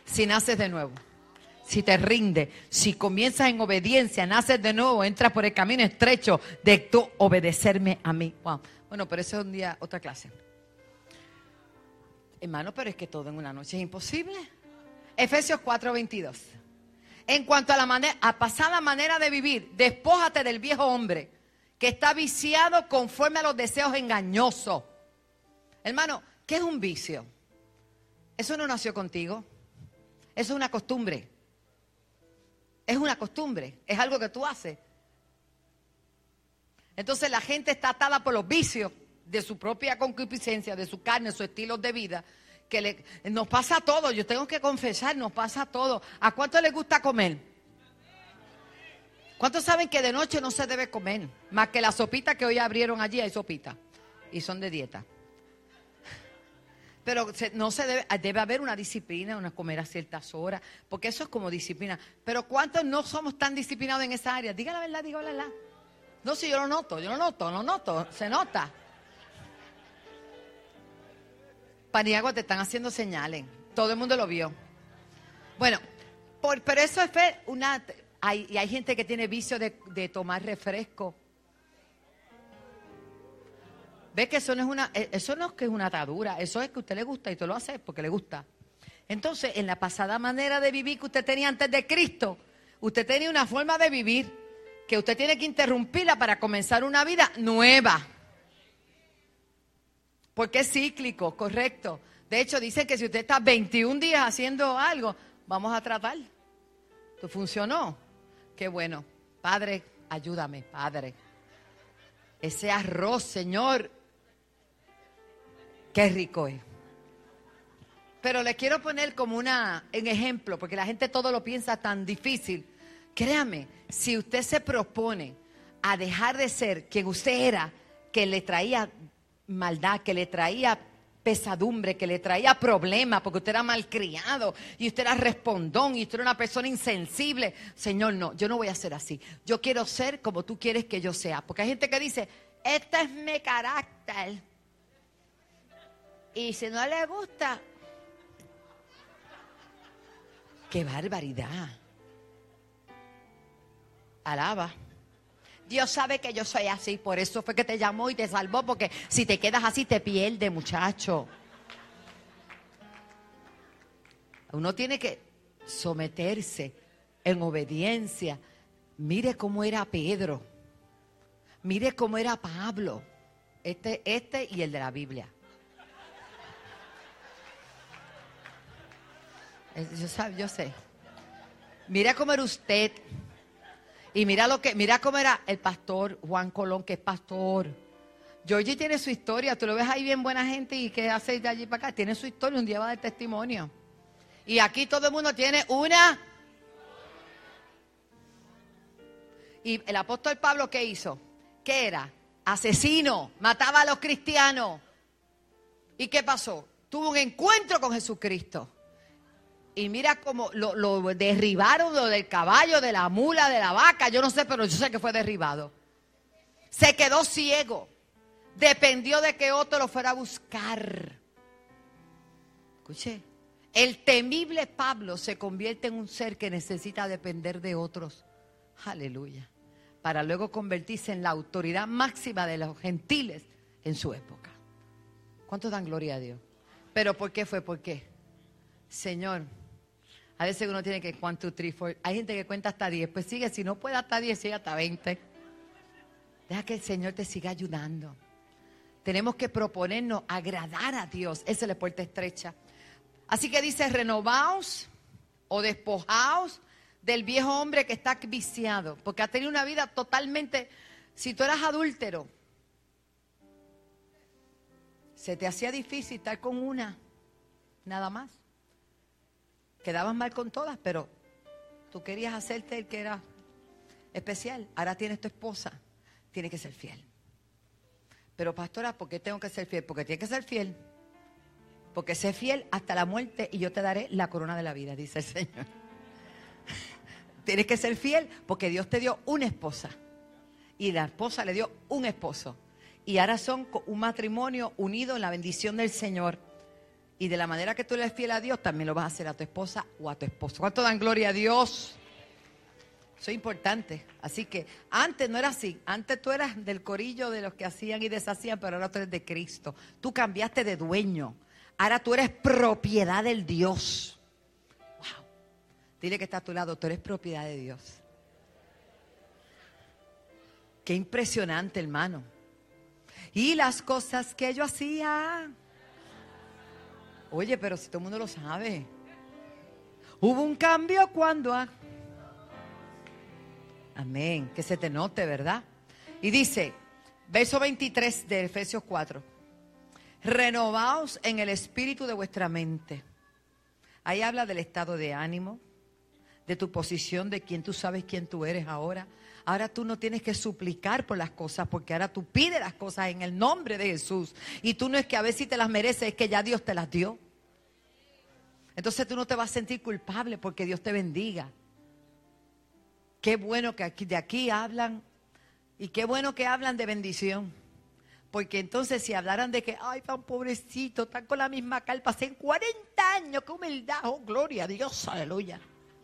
Speaker 5: Si naces de nuevo, si te rindes, si comienzas en obediencia, naces de nuevo, entras por el camino estrecho de tú obedecerme a mí. Wow. Bueno, pero eso es un día, otra clase. Hermano, pero es que todo en una noche es imposible. Efesios cuatro veintidós. En cuanto a la manera, a pasada manera de vivir, despójate del viejo hombre que está viciado conforme a los deseos engañosos. Hermano, ¿qué es un vicio? Eso no nació contigo. Eso es una costumbre. Es una costumbre. Es algo que tú haces. Entonces la gente está atada por los vicios de su propia concupiscencia, de su carne, su estilo de vida. Que le, nos pasa todo, yo tengo que confesar, nos pasa todo. ¿A cuánto les gusta comer? ¿Cuántos saben que de noche no se debe comer? Más que la sopita que hoy abrieron allí, hay sopita. Y son de dieta. Pero se, no se debe, debe haber una disciplina, una comer a ciertas horas, porque eso es como disciplina. Pero ¿cuántos no somos tan disciplinados en esa área? Diga la verdad, diga la verdad. No, si yo lo noto, yo lo noto, lo noto, se nota. Paniagua, te están haciendo señales. Todo el mundo lo vio. Bueno, por, pero eso es una... Hay, y hay gente que tiene vicio de, de tomar refresco. ¿Ves que eso no es una... Eso no es que es una atadura. Eso es que a usted le gusta y usted lo hace porque le gusta. Entonces, en la pasada manera de vivir que usted tenía antes de Cristo, usted tenía una forma de vivir que usted tiene que interrumpirla para comenzar una vida nueva. Porque es cíclico, correcto. De hecho, dicen que si usted está veintiún días haciendo algo, vamos a tratar. ¿Esto funcionó? Qué bueno. Padre, ayúdame, Padre. Ese arroz, Señor, qué rico es. Pero le quiero poner como una, en ejemplo, porque la gente todo lo piensa tan difícil. Créame, si usted se propone a dejar de ser quien usted era, que le traía maldad, que le traía pesadumbre, que le traía problemas, porque usted era malcriado y usted era respondón y usted era una persona insensible. Señor, no, yo no voy a ser así. Yo quiero ser como tú quieres que yo sea. Porque hay gente que dice, este es mi carácter. Y si no le gusta, ¡qué barbaridad! Alaba. Dios sabe que yo soy así, por eso fue que te llamó y te salvó, porque si te quedas así te pierde, muchacho. Uno tiene que someterse en obediencia. Mire cómo era Pedro. Mire cómo era Pablo. Este, este y el de la Biblia. Yo, sabe, yo sé. Mira cómo era usted. Y mira lo que, mira cómo era el pastor Juan Colón, que es pastor. Georgie tiene su historia. Tú lo ves ahí bien buena gente y que hace de allí para acá. Tiene su historia, un día va a dar testimonio. Y aquí todo el mundo tiene una. Y el apóstol Pablo, ¿qué hizo? ¿Qué era? Asesino, mataba a los cristianos. ¿Y qué pasó? Tuvo un encuentro con Jesucristo. Y mira cómo lo, lo derribaron, lo del caballo, de la mula, de la vaca, yo no sé, pero yo sé que fue derribado. Se quedó ciego. Dependió de que otro lo fuera a buscar. Escuche, el temible Pablo se convierte en un ser que necesita depender de otros. Aleluya. Para luego convertirse en la autoridad máxima de los gentiles en su época. ¿Cuántos dan gloria a Dios? ¿Pero por qué fue? ¿Por qué? Señor, a veces uno tiene que one, two, three, four. Hay gente que cuenta hasta diez. Pues sigue, si no puede hasta diez, sigue hasta veinte. Deja que el Señor te siga ayudando. Tenemos que proponernos agradar a Dios. Esa es la puerta estrecha. Así que dice, renovaos o despojaos del viejo hombre que está viciado. Porque ha tenido una vida totalmente... Si tú eras adúltero, se te hacía difícil estar con una, nada más. Quedabas mal con todas, pero tú querías hacerte el que era especial. Ahora tienes tu esposa, tienes que ser fiel. Pero pastora, ¿por qué tengo que ser fiel? Porque tienes que ser fiel. Porque sé fiel hasta la muerte y yo te daré la corona de la vida, dice el Señor. Tienes que ser fiel porque Dios te dio una esposa. Y la esposa le dio un esposo. Y ahora son un matrimonio unido en la bendición del Señor. Y de la manera que tú le eres fiel a Dios, también lo vas a hacer a tu esposa o a tu esposo. ¿Cuánto dan gloria a Dios? Eso es importante. Así que antes no era así. Antes tú eras del corillo de los que hacían y deshacían, pero ahora tú eres de Cristo. Tú cambiaste de dueño. Ahora tú eres propiedad del Dios. Wow. Dile que está a tu lado, tú eres propiedad de Dios. Qué impresionante, hermano. Y las cosas que yo hacía. Oye, pero si todo el mundo lo sabe. Hubo un cambio cuando... A... Amén. Que se te note, ¿verdad? Y dice, verso veintitrés de Efesios cuatro. Renovaos en el espíritu de vuestra mente. Ahí habla del estado de ánimo, de tu posición, de quién tú sabes quién tú eres ahora. Ahora tú no tienes que suplicar por las cosas, porque ahora tú pides las cosas en el nombre de Jesús. Y tú no es que a ver si te las mereces, es que ya Dios te las dio. Entonces tú no te vas a sentir culpable porque Dios te bendiga. Qué bueno que aquí, de aquí hablan, y qué bueno que hablan de bendición. Porque entonces si hablaran de que, ay, tan pobrecito, están con la misma calpa hace cuarenta años, qué humildad, oh, gloria a Dios, aleluya.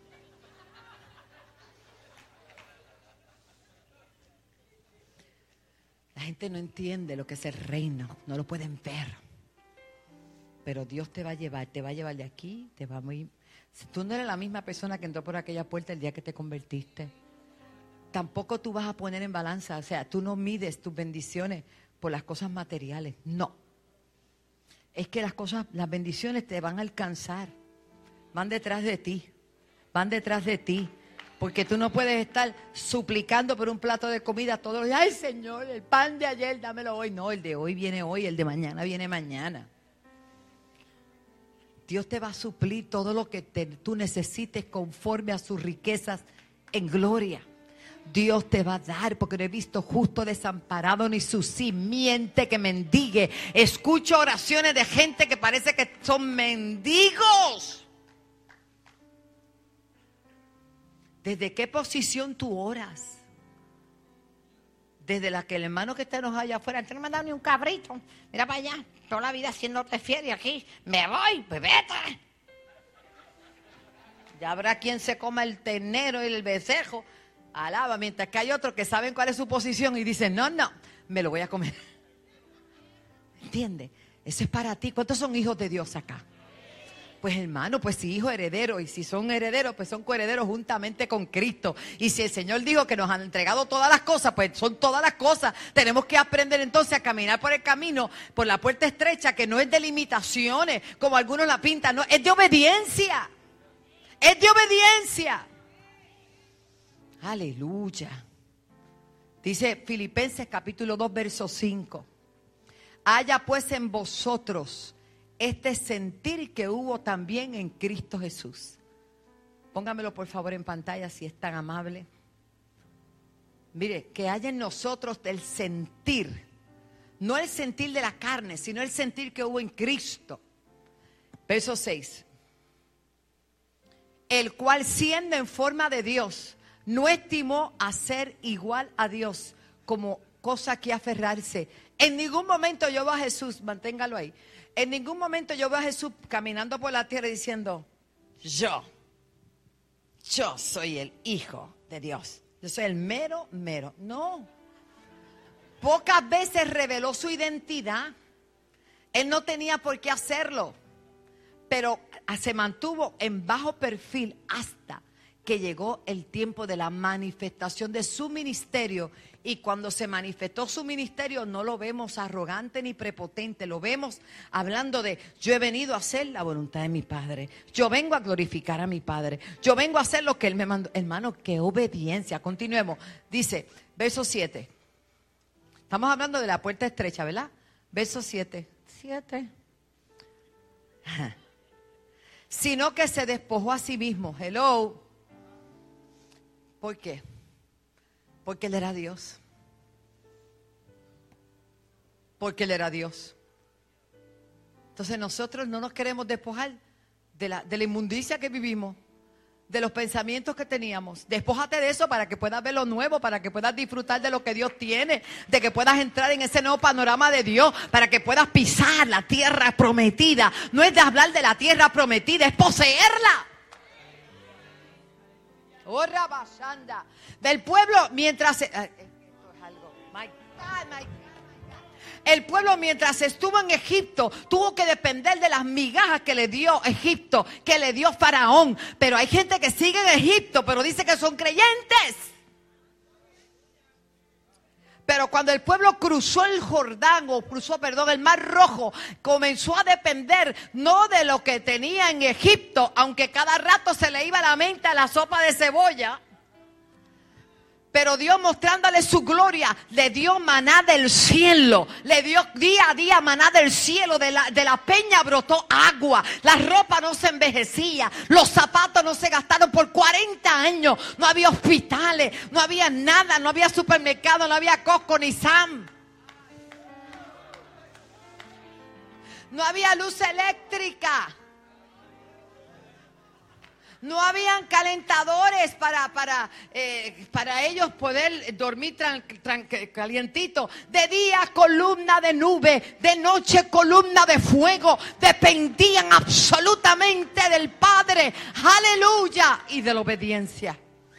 Speaker 5: La gente no entiende lo que es el reino, no lo pueden ver. Pero Dios te va a llevar, te va a llevar de aquí, te va a ir. Si tú no eres la misma persona que entró por aquella puerta el día que te convertiste, tampoco tú vas a poner en balanza, o sea, tú no mides tus bendiciones por las cosas materiales, no. Es que las cosas, las bendiciones te van a alcanzar, van detrás de ti, van detrás de ti. Porque tú no puedes estar suplicando por un plato de comida todos los días. Ay, Señor, el pan de ayer, dámelo hoy. No, el de hoy viene hoy, el de mañana viene mañana. Dios te va a suplir todo lo que te, tú necesites conforme a sus riquezas en gloria. Dios te va a dar, porque no he visto justo desamparado ni su simiente que mendigue. Escucho oraciones de gente que parece que son mendigos. ¿Desde qué posición tú oras? Desde la que el hermano que está enojado allá afuera, antes no me han dado ni un cabrito. Mira para allá, toda la vida haciéndote fiel y aquí me voy, pues vete. Ya habrá quien se coma el ternero y el becerro. Alaba, mientras que hay otros que saben cuál es su posición y dicen, no, no, me lo voy a comer. ¿Entiendes? Eso es para ti. ¿Cuántos son hijos de Dios acá? Pues hermano, pues si hijo heredero, y si son herederos, pues son coherederos juntamente con Cristo. Y si el Señor dijo que nos han entregado todas las cosas, pues son todas las cosas. Tenemos que aprender entonces a caminar por el camino, por la puerta estrecha, que no es de limitaciones, como algunos la pintan, no, es de obediencia. Es de obediencia. Aleluya. Dice Filipenses capítulo dos, verso cinco. Haya pues en vosotros este sentir que hubo también en Cristo Jesús. Póngamelo por favor en pantalla si es tan amable. Mire, que haya en nosotros el sentir, no el sentir de la carne, sino el sentir que hubo en Cristo. Verso seis. El cual siendo en forma de Dios, no estimó a ser igual a Dios como cosa que aferrarse. En ningún momento yo veo a Jesús, manténgalo ahí. En ningún momento yo veo a Jesús caminando por la tierra diciendo, yo, yo soy el Hijo de Dios. Yo soy el mero, mero. No. Pocas veces reveló su identidad. Él no tenía por qué hacerlo. Pero se mantuvo en bajo perfil hasta que llegó el tiempo de la manifestación de su ministerio. Y cuando se manifestó su ministerio, no lo vemos arrogante ni prepotente, lo vemos hablando de, yo he venido a hacer la voluntad de mi Padre, yo vengo a glorificar a mi Padre, yo vengo a hacer lo que Él me mandó. Hermano, qué obediencia. Continuemos. Dice, verso siete. Estamos hablando de la puerta estrecha, ¿verdad? Verso siete. siete. Sino que se despojó a sí mismo. Hello. ¿Por qué? Porque Él era Dios. Porque Él era Dios. Entonces nosotros no nos queremos despojar de la, de la inmundicia que vivimos. de los pensamientos que teníamos. Despójate de eso para que puedas ver lo nuevo, para que puedas disfrutar de lo que Dios tiene, de que puedas entrar en ese nuevo panorama de Dios, para que puedas pisar la tierra prometida. No es de hablar de la tierra prometida, es poseerla. Oh, Rabashanda. Del pueblo mientras... Eh, esto es algo. My God, my God. El pueblo mientras estuvo en Egipto tuvo que depender de las migajas que le dio Egipto, que le dio Faraón. Pero hay gente que sigue en Egipto, pero dice que son creyentes. Pero cuando el pueblo cruzó el Jordán, o cruzó, perdón, el Mar Rojo, comenzó a depender no de lo que tenía en Egipto, aunque cada rato se le iba a la mente a la sopa de cebolla. Pero Dios, mostrándole su gloria, le dio maná del cielo. Le dio día a día maná del cielo. De la, de la peña brotó agua. La ropa no se envejecía. Los zapatos no se gastaron por cuarenta años. No había hospitales. No había nada. No había supermercado. No había Costco ni Sam. No había luz eléctrica. No habían calentadores para, para, eh, para ellos poder dormir tran, tran, calientito. De día columna de nube, de noche columna de fuego. Dependían absolutamente del Padre, aleluya, y de la obediencia.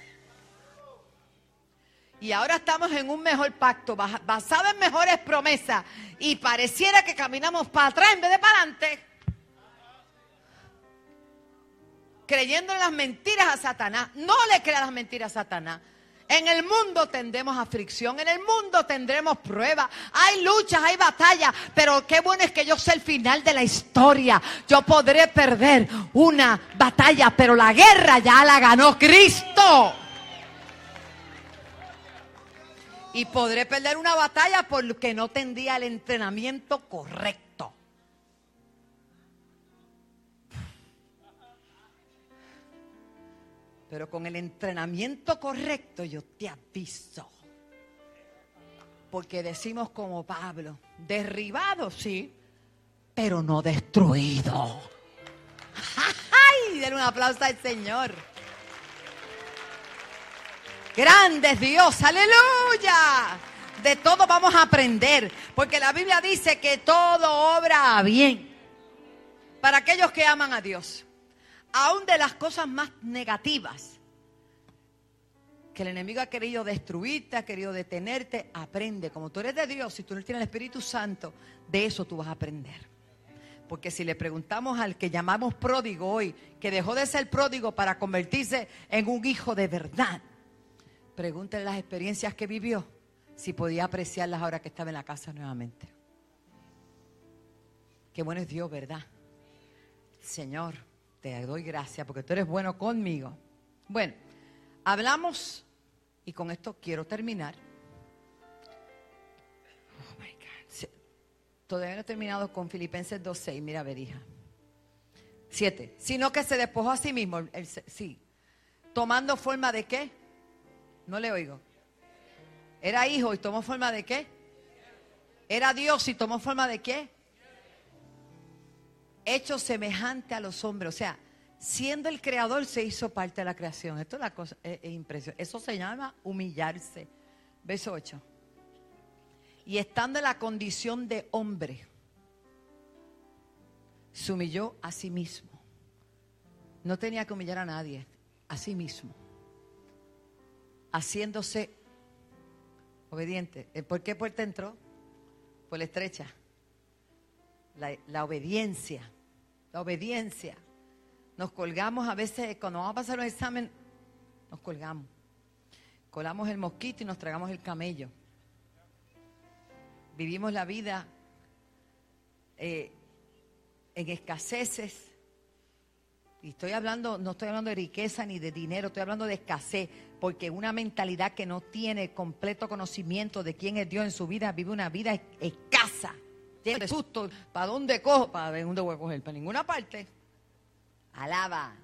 Speaker 5: Y ahora estamos en un mejor pacto, basado en mejores promesas. Y pareciera que caminamos para atrás en vez de para adelante. Creyendo en las mentiras a Satanás. No le creas las mentiras a Satanás. En el mundo tendremos aflicción, en el mundo tendremos pruebas, hay luchas, hay batallas, pero qué bueno es que yo sé el final de la historia. Yo podré perder una batalla, pero la guerra ya la ganó Cristo. Y podré perder una batalla porque no tendría el entrenamiento correcto. Pero con el entrenamiento correcto yo te aviso. Porque decimos como Pablo, derribado sí, pero no destruido. ¡Ay! Denle un aplauso al Señor. Grande es Dios, aleluya. De todo vamos a aprender, porque la Biblia dice que todo obra bien para aquellos que aman a Dios. Aún de las cosas más negativas que el enemigo ha querido destruirte, ha querido detenerte, aprende. Como tú eres de Dios, si tú no tienes el Espíritu Santo, de eso tú vas a aprender. Porque si le preguntamos al que llamamos pródigo hoy, que dejó de ser pródigo para convertirse en un hijo de verdad, pregúntale las experiencias que vivió, si podía apreciarlas ahora que estaba en la casa nuevamente. Qué bueno es Dios, ¿verdad? Señor, te doy gracias porque tú eres bueno conmigo. Bueno, hablamos, y con esto quiero terminar. Oh my God. Todavía no he terminado con Filipenses dos seis. Mira, a ver, hija. siete. Sino que se despojó a sí mismo. El, sí. Tomando forma de qué? No le oigo. Era hijo y tomó forma de qué? Era Dios y tomó forma de qué? Hecho semejante a los hombres, o sea, siendo el creador se hizo parte de la creación. Esto es la cosa, es, es impresionante. Eso se llama humillarse. Verso ocho. Y estando en la condición de hombre, se humilló a sí mismo. No tenía que humillar a nadie, a sí mismo. Haciéndose obediente. ¿Por qué puerta entró? Por la estrecha. La, la obediencia. La obediencia. Nos colgamos a veces, cuando vamos a pasar un examen, nos colgamos. Colamos el mosquito y nos tragamos el camello. Vivimos la vida eh, en escaseces. Y estoy hablando, no estoy hablando de riqueza ni de dinero, estoy hablando de escasez. Porque una mentalidad que no tiene completo conocimiento de quién es Dios en su vida, vive una vida escasa. Tiene susto. ¿Para dónde cojo? ¿Para dónde voy a coger? Para ninguna parte. Alaba.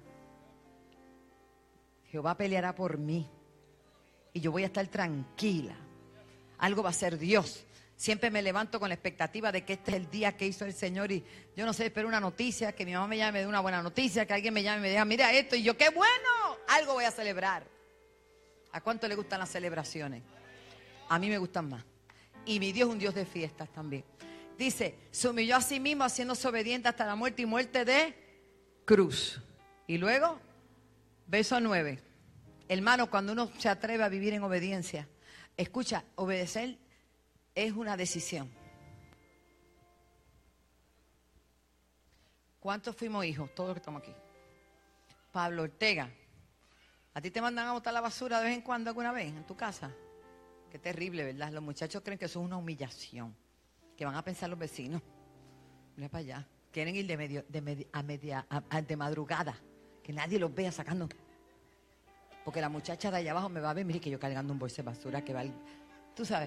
Speaker 5: Jehová peleará por mí. Y yo voy a estar tranquila. Algo va a ser Dios. Siempre me levanto con la expectativa de que este es el día que hizo el Señor. Y yo no sé, espero una noticia, que mi mamá me llame y me dé una buena noticia, que alguien me llame y me diga, mira esto. Y yo, ¡qué bueno! algo voy a celebrar. ¿A cuánto le gustan las celebraciones? A mí me gustan más. Y mi Dios es un Dios de fiestas también. Dice, se humilló a sí mismo haciéndose obediente hasta la muerte y muerte de cruz. Y luego, verso nueve. Hermano, cuando uno se atreve a vivir en obediencia, escucha, obedecer es una decisión. ¿Cuántos fuimos hijos? Todos los que estamos aquí. Pablo Ortega, ¿a ti te mandan a botar la basura de vez en cuando alguna vez en tu casa? Qué terrible, ¿verdad? Los muchachos creen que eso es una humillación. Que van a pensar los vecinos. Mira para allá. Quieren ir de, medio, de, media, a media, a, a, de madrugada. Que nadie los vea sacando. Porque la muchacha de allá abajo me va a ver, mire que yo cargando un bolso de basura que va al, tú sabes.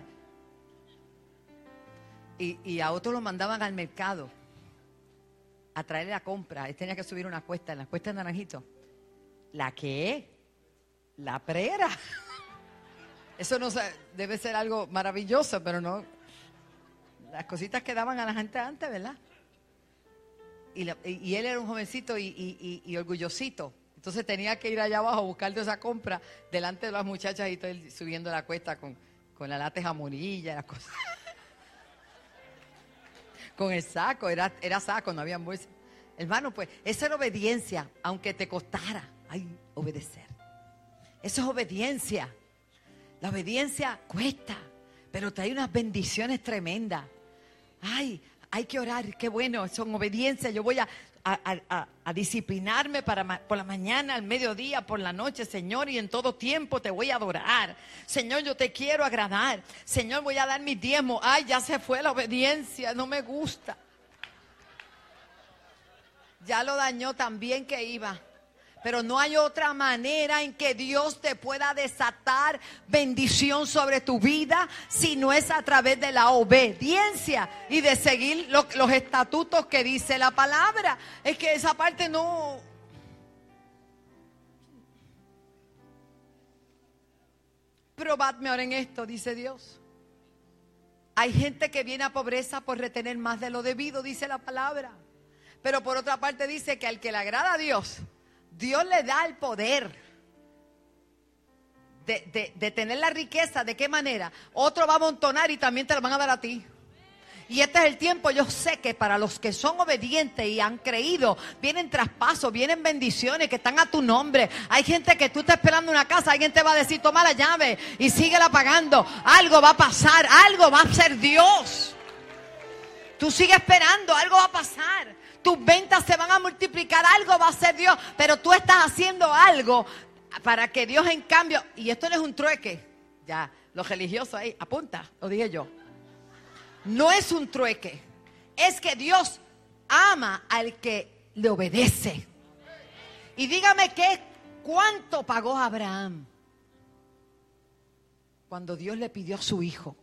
Speaker 5: Y, y a otros los mandaban al mercado a traerle la compra. Él tenía que subir una cuesta, en la cuesta de Naranjito. ¿La qué? La prera. Eso no debe ser algo maravilloso, pero no. Las cositas que daban a la gente antes, ¿verdad? Y, la, y, y él era un jovencito y, y, y, y orgullosito. Entonces tenía que ir allá abajo a buscar de esa compra delante de las muchachas y todo él subiendo la cuesta con, con la lata de jamonilla, las cosas. Con el saco, era, era saco, no había bolsa. Hermano, pues, esa era obediencia, aunque te costara. Ay, obedecer. Eso es obediencia. La obediencia cuesta, pero trae unas bendiciones tremendas. Ay, hay que orar, qué bueno, son obediencia. Yo voy a, a, a, a disciplinarme para por la mañana, al mediodía, por la noche, Señor, y en todo tiempo te voy a adorar. Señor, yo te quiero agradar. Señor, voy a dar mis diezmos. Ay, ya se fue la obediencia, no me gusta. Ya lo dañó tan bien que iba. Pero no hay otra manera en que Dios te pueda desatar bendición sobre tu vida si no es a través de la obediencia y de seguir lo, los estatutos que dice la palabra. Es que esa parte no... Probadme ahora en esto, dice Dios. Hay gente que viene a pobreza por retener más de lo debido, dice la palabra. Pero por otra parte dice que al que le agrada a Dios... Dios le da el poder de, de, de tener la riqueza. ¿De qué manera? Otro va a amontonar y también te lo van a dar a ti. Y este es el tiempo, yo sé que para los que son obedientes y han creído, vienen traspasos, vienen bendiciones que están a tu nombre. Hay gente que tú estás esperando una casa, alguien te va a decir, toma la llave y síguela pagando. Algo va a pasar, algo va a hacer Dios. Tú sigues esperando, algo va a pasar. Tus ventas se van a multiplicar, algo va a hacer Dios, pero tú estás haciendo algo para que Dios en cambio, y esto no es un trueque, ya, los religiosos ahí, apunta, lo dije yo, no es un trueque, es que Dios ama al que le obedece. Y dígame qué, ¿cuánto pagó Abraham cuando Dios le pidió a su hijo?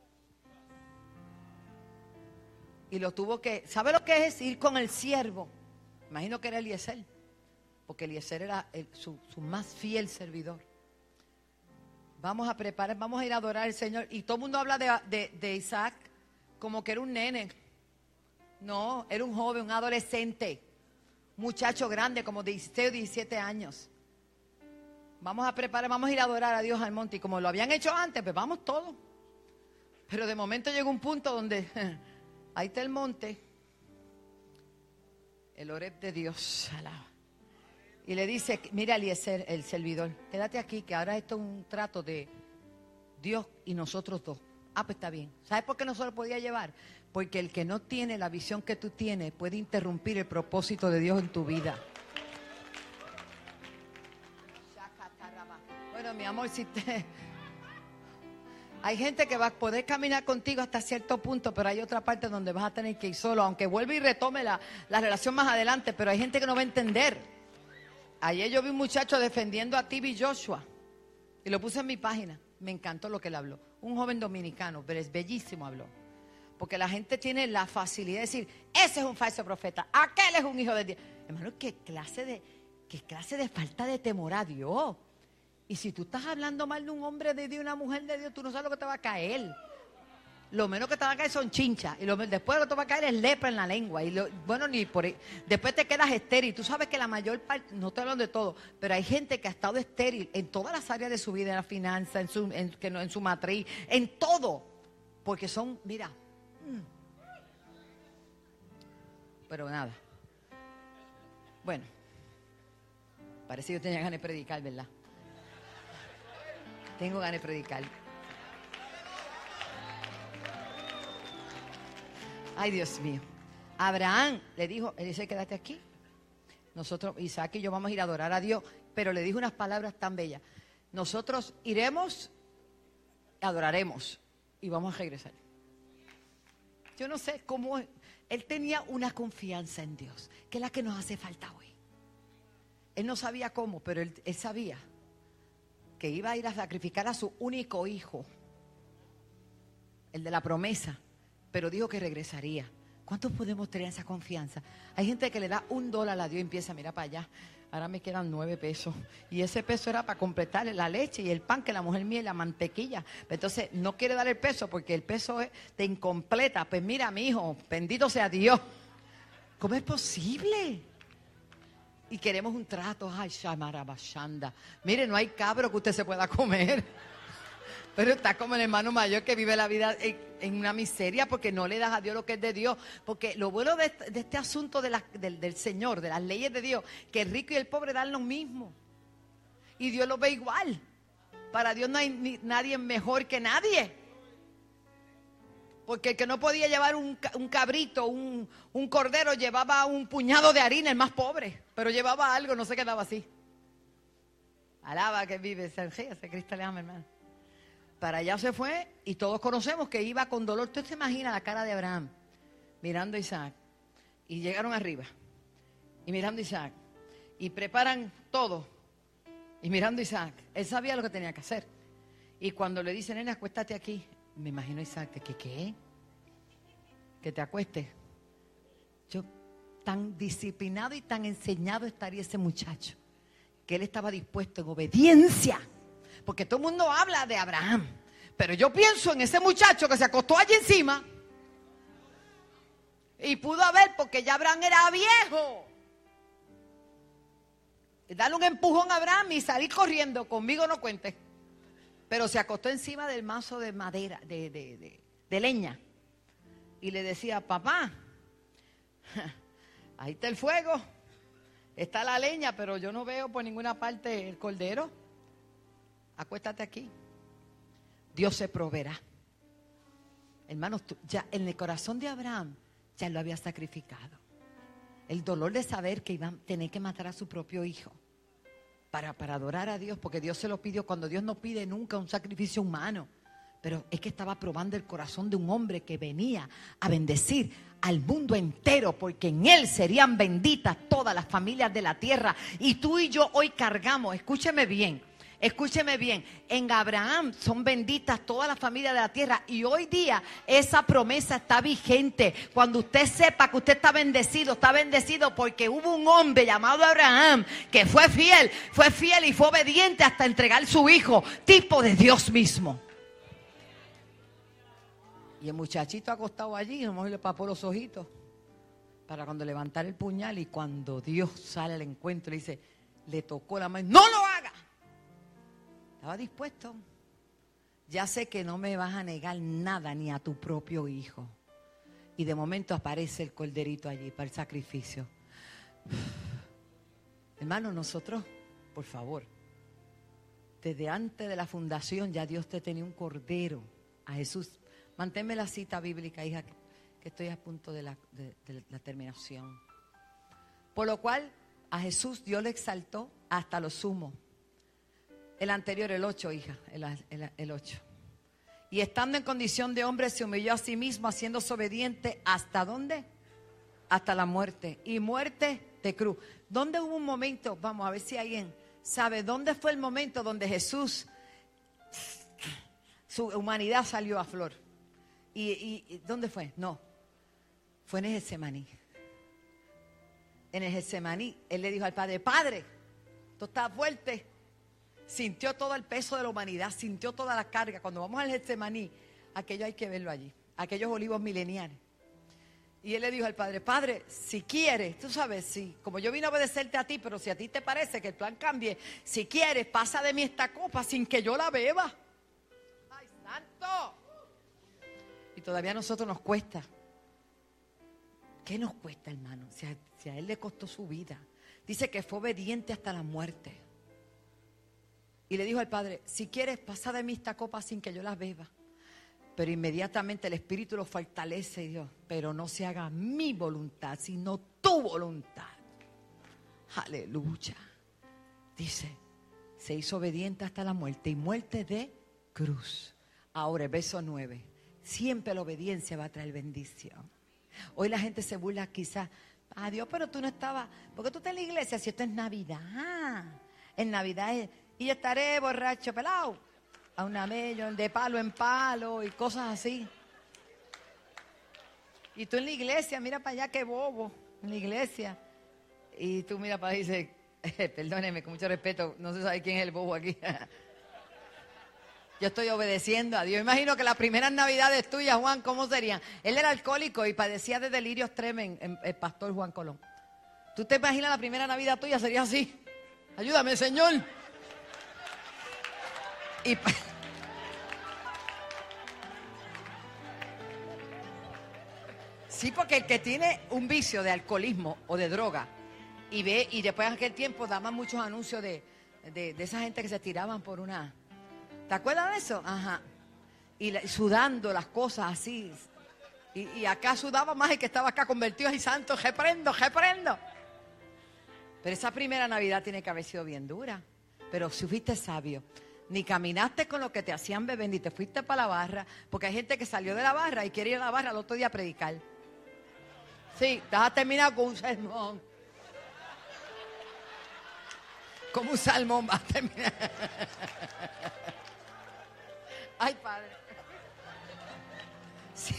Speaker 5: Y lo tuvo que... ¿Sabe lo que es ir con el siervo? Imagino que era Eliezer. Porque Eliezer era el, su, su más fiel servidor. Vamos a preparar, vamos a ir a adorar al Señor. Y todo el mundo habla de, de, de Isaac como que era un nene. No, era un joven, un adolescente. Muchacho grande, como dieciséis o diecisiete años. Vamos a preparar, vamos a ir a adorar a Dios al monte. Y como lo habían hecho antes, pues vamos todos. Pero de momento llegó un punto donde... Ahí está el monte, el Horeb de Dios, alaba. Y le dice, mira Eliezer, el servidor, quédate aquí que ahora esto es un trato de Dios y nosotros dos. Ah, pues está bien. ¿Sabes por qué no se lo podía llevar? Porque el que no tiene la visión que tú tienes puede interrumpir el propósito de Dios en tu vida. Bueno, mi amor, si te... Hay gente que va a poder caminar contigo hasta cierto punto, pero hay otra parte donde vas a tener que ir solo, aunque vuelva y retome la, la relación más adelante, pero hay gente que no va a entender. Ayer yo vi un muchacho defendiendo a T B Joshua y lo puse en mi página. Me encantó lo que él habló. Un joven dominicano, pero es bellísimo habló. Porque la gente tiene la facilidad de decir, ese es un falso profeta, aquel es un hijo de Dios. Hermano, ¿qué clase de, qué clase de falta de temor a Dios? Y si tú estás hablando mal de un hombre de Dios, una mujer de Dios, tú no sabes lo que te va a caer.
Speaker 8: lo menos que te va a caer son chinchas. Y lo, después lo que te va a caer es lepra en la lengua. Y lo, bueno, ni por ahí. Después te quedas estéril. Tú sabes que la mayor parte, no estoy hablando de todo, pero hay gente que ha estado estéril en todas las áreas de su vida, en la finanza, en su, en, que no, en su matriz, en todo. Porque son, mira. Mm. Pero nada. Bueno. Parece que yo tenía ganas de predicar, ¿verdad? Tengo ganas de predicar. Ay, Dios mío. Abraham le dijo, él dice, quédate aquí. Nosotros, Isaac y yo vamos a ir a adorar a Dios, pero le dijo unas palabras tan bellas. Nosotros iremos, adoraremos y vamos a regresar. Yo no sé cómo, él tenía una confianza en Dios, que es la que nos hace falta hoy. Él no sabía cómo, pero él, él sabía que iba a ir a sacrificar a su único hijo, el de la promesa, pero dijo que regresaría. ¿Cuántos podemos tener esa confianza? Hay gente que le da un dólar a Dios y empieza, mira para allá, ahora me quedan nueve pesos. Y ese peso era para completarle la leche y el pan que la mujer mía y la mantequilla. Entonces no quiere dar el peso porque el peso es, te incompleta. Pues mira, mi hijo, bendito sea Dios. ¿Cómo es posible? Y queremos un trato, ay, shamarabashanda. Mire, no hay cabro que usted se pueda comer. Pero está como el hermano mayor que vive la vida en, en una miseria porque no le das a Dios lo que es de Dios. Porque lo bueno de este, de este asunto de la, del, del Señor, de las leyes de Dios, que el rico y el pobre dan lo mismo. Y Dios lo ve igual. Para Dios no hay ni, nadie mejor que nadie. Porque el que no podía llevar un, un cabrito, un, un cordero, llevaba un puñado de harina, el más pobre. Pero llevaba algo, no se quedaba así. Alaba que vive, Sergio, ese Cristo le ama, hermano. Para allá se fue y todos conocemos que iba con dolor. Usted se imagina la cara de Abraham mirando a Isaac. Y llegaron arriba y mirando a Isaac. Y preparan todo y mirando a Isaac. Él sabía lo que tenía que hacer. Y cuando le dice, nena, acuéstate aquí. Me imagino a Isaac, ¿que qué? Que te acuestes. Yo, tan disciplinado y tan enseñado estaría ese muchacho, que él estaba dispuesto en obediencia. Porque todo el mundo habla de Abraham, pero yo pienso en ese muchacho que se acostó allí encima y pudo haber, porque ya Abraham era viejo, darle un empujón a Abraham y salir corriendo, conmigo no cuente. Pero se acostó encima del mazo de madera, de, de, de, de leña, y le decía, papá, ahí está el fuego, está la leña, pero yo no veo por ninguna parte el cordero. Acuéstate aquí. Dios se proveerá. Hermanos, ya en el corazón de Abraham ya lo había sacrificado. El dolor de saber que iba a tener que matar a su propio hijo para, para adorar a Dios, porque Dios se lo pidió. Cuando Dios no pide nunca un sacrificio humano, pero es que estaba probando el corazón de un hombre que venía a bendecir al mundo entero, porque en él serían benditas todas las familias de la tierra. Y tú y yo hoy cargamos, escúcheme bien, escúcheme bien, en Abraham son benditas todas las familias de la tierra, y hoy día esa promesa está vigente. Cuando usted sepa que usted está bendecido, está bendecido porque hubo un hombre llamado Abraham que fue fiel, fue fiel y fue obediente hasta entregar su hijo, tipo de Dios mismo. Y el muchachito acostado allí, a lo mejor le papó los ojitos para cuando levantara el puñal, y cuando Dios sale al encuentro le dice, le tocó la mano, ¡no lo haga! Estaba dispuesto. Ya sé que no me vas a negar nada, ni a tu propio hijo. Y de momento aparece el corderito allí para el sacrificio. Hermano, nosotros, por favor, desde antes de la fundación ya Dios te tenía un cordero, a Jesús. Manténme la cita bíblica, hija, que, que estoy a punto de la, de, de la terminación. Por lo cual a Jesús Dios le exaltó hasta lo sumo. El anterior, el ocho, hija, el, el, el ocho. Y estando en condición de hombre, se humilló a sí mismo, haciéndose obediente. ¿Hasta dónde? Hasta la muerte. Y muerte de cruz. ¿Dónde hubo un momento? Vamos a ver si alguien sabe. ¿Dónde fue el momento donde Jesús, su humanidad salió a flor? ¿Y, y, y dónde fue? No. Fue en el Getsemaní. En el Getsemaní, Él le dijo al Padre, Padre, tú estás fuerte. Sintió todo el peso de la humanidad, sintió toda la carga. Cuando vamos al Getsemaní, aquello hay que verlo allí. aquellos olivos mileniales. Y él le dijo al padre, padre, si quieres, tú sabes, si, como yo vine a obedecerte a ti, pero si a ti te parece que el plan cambie, si quieres, pasa de mí esta copa sin que yo la beba. ¡Ay, santo! Y todavía a nosotros nos cuesta. ¿Qué nos cuesta, hermano? Si a, si a él le costó su vida. Dice que fue obediente hasta la muerte. Y le dijo al padre, si quieres, pasa de mí esta copa sin que yo la beba. Pero inmediatamente el Espíritu lo fortalece y Dios, pero no se haga mi voluntad, sino tu voluntad. Aleluya. Dice, se hizo obediente hasta la muerte y muerte de cruz. Ahora, el verso nueve. Siempre la obediencia va a traer bendición. Hoy la gente se burla quizás, ah, Dios, pero tú no estabas, ¿por qué tú estás en la iglesia si esto es Navidad? En Navidad es, y yo estaré borracho, pelado. A una mello, de palo en palo y cosas así. Y tú en la iglesia, mira para allá, qué bobo, en la iglesia. Y tú mira para allá y dices, eh, perdóneme, con mucho respeto, no se sabe quién es el bobo aquí. Yo estoy obedeciendo a Dios. Imagino que las primeras navidades tuyas, Juan, ¿cómo serían? Él era alcohólico y padecía de delirios tremendos, el pastor Juan Colón. ¿Tú te imaginas la primera Navidad tuya? Sería así. Ayúdame, Señor. Y sí, porque el que tiene un vicio de alcoholismo o de droga y ve, y después en aquel tiempo daban muchos anuncios de, de, de esa gente que se tiraban por una. ¿Te acuerdas de eso? Ajá. Y la, sudando las cosas así. Y, y acá sudaba más el que estaba acá convertido en santo. Reprendo, reprendo. Pero esa primera Navidad tiene que haber sido bien dura. Pero si fuiste sabio. Ni caminaste con lo que te hacían beber, ni te fuiste para la barra, porque hay gente que salió de la barra y quiere ir a la barra al otro día a predicar. Sí, te vas a terminar con un sermón. Como un salmón vas a terminar. Ay, Padre. Sí.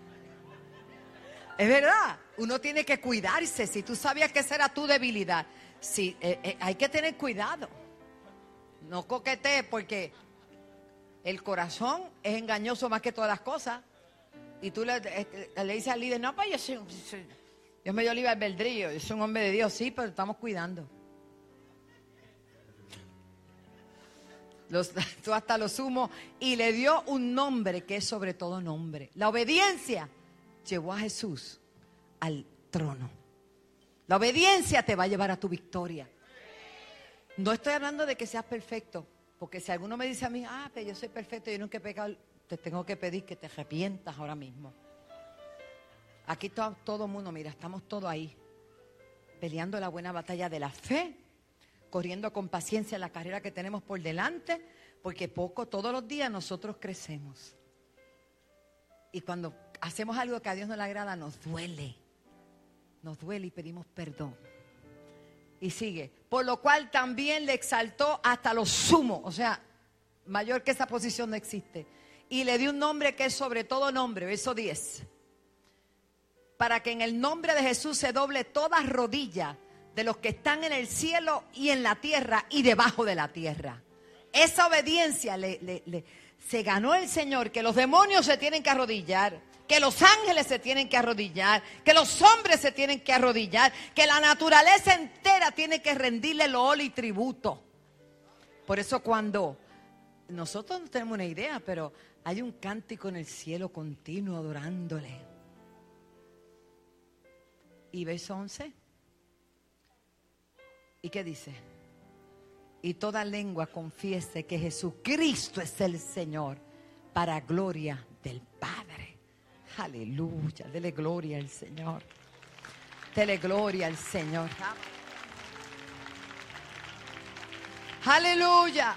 Speaker 8: Es verdad, uno tiene que cuidarse. Si tú sabías que esa era tu debilidad, sí, eh, eh, hay que tener cuidado. No coquetees porque el corazón es engañoso más que todas las cosas. Y tú le, le dices al líder, no, pues yo soy, soy Dios me dio libre albedrío, yo soy un hombre de Dios, sí, pero estamos cuidando. Los, tú hasta lo sumo y le dio un nombre que es sobre todo nombre. La obediencia llevó a Jesús al trono. La obediencia te va a llevar a tu victoria. No estoy hablando de que seas perfecto, porque si alguno me dice a mí, ah, pero yo soy perfecto, yo nunca he pecado, te tengo que pedir que te arrepientas ahora mismo. Aquí todo, todo el mundo, mira, estamos todos ahí, peleando la buena batalla de la fe, corriendo con paciencia la carrera que tenemos por delante, porque poco, todos los días nosotros crecemos. Y cuando hacemos algo que a Dios no le agrada, nos duele, nos duele y pedimos perdón. Y sigue, por lo cual también le exaltó hasta lo sumo, o sea, mayor que esa posición no existe. Y le dio un nombre que es sobre todo nombre, verso diez. Para que en el nombre de Jesús se doble toda rodilla de los que están en el cielo y en la tierra y debajo de la tierra. Esa obediencia le, le, le, se ganó el Señor, que los demonios se tienen que arrodillar, que los ángeles se tienen que arrodillar, que los hombres se tienen que arrodillar, que la naturaleza entera tiene que rendirle loor y tributo. Por eso cuando nosotros no tenemos una idea, pero hay un cántico en el cielo continuo adorándole. Y verso once. ¿Y qué dice? Y toda lengua confiese que Jesucristo es el Señor, para gloria del Padre. Aleluya, dele gloria al Señor. Dele gloria al Señor. Aleluya.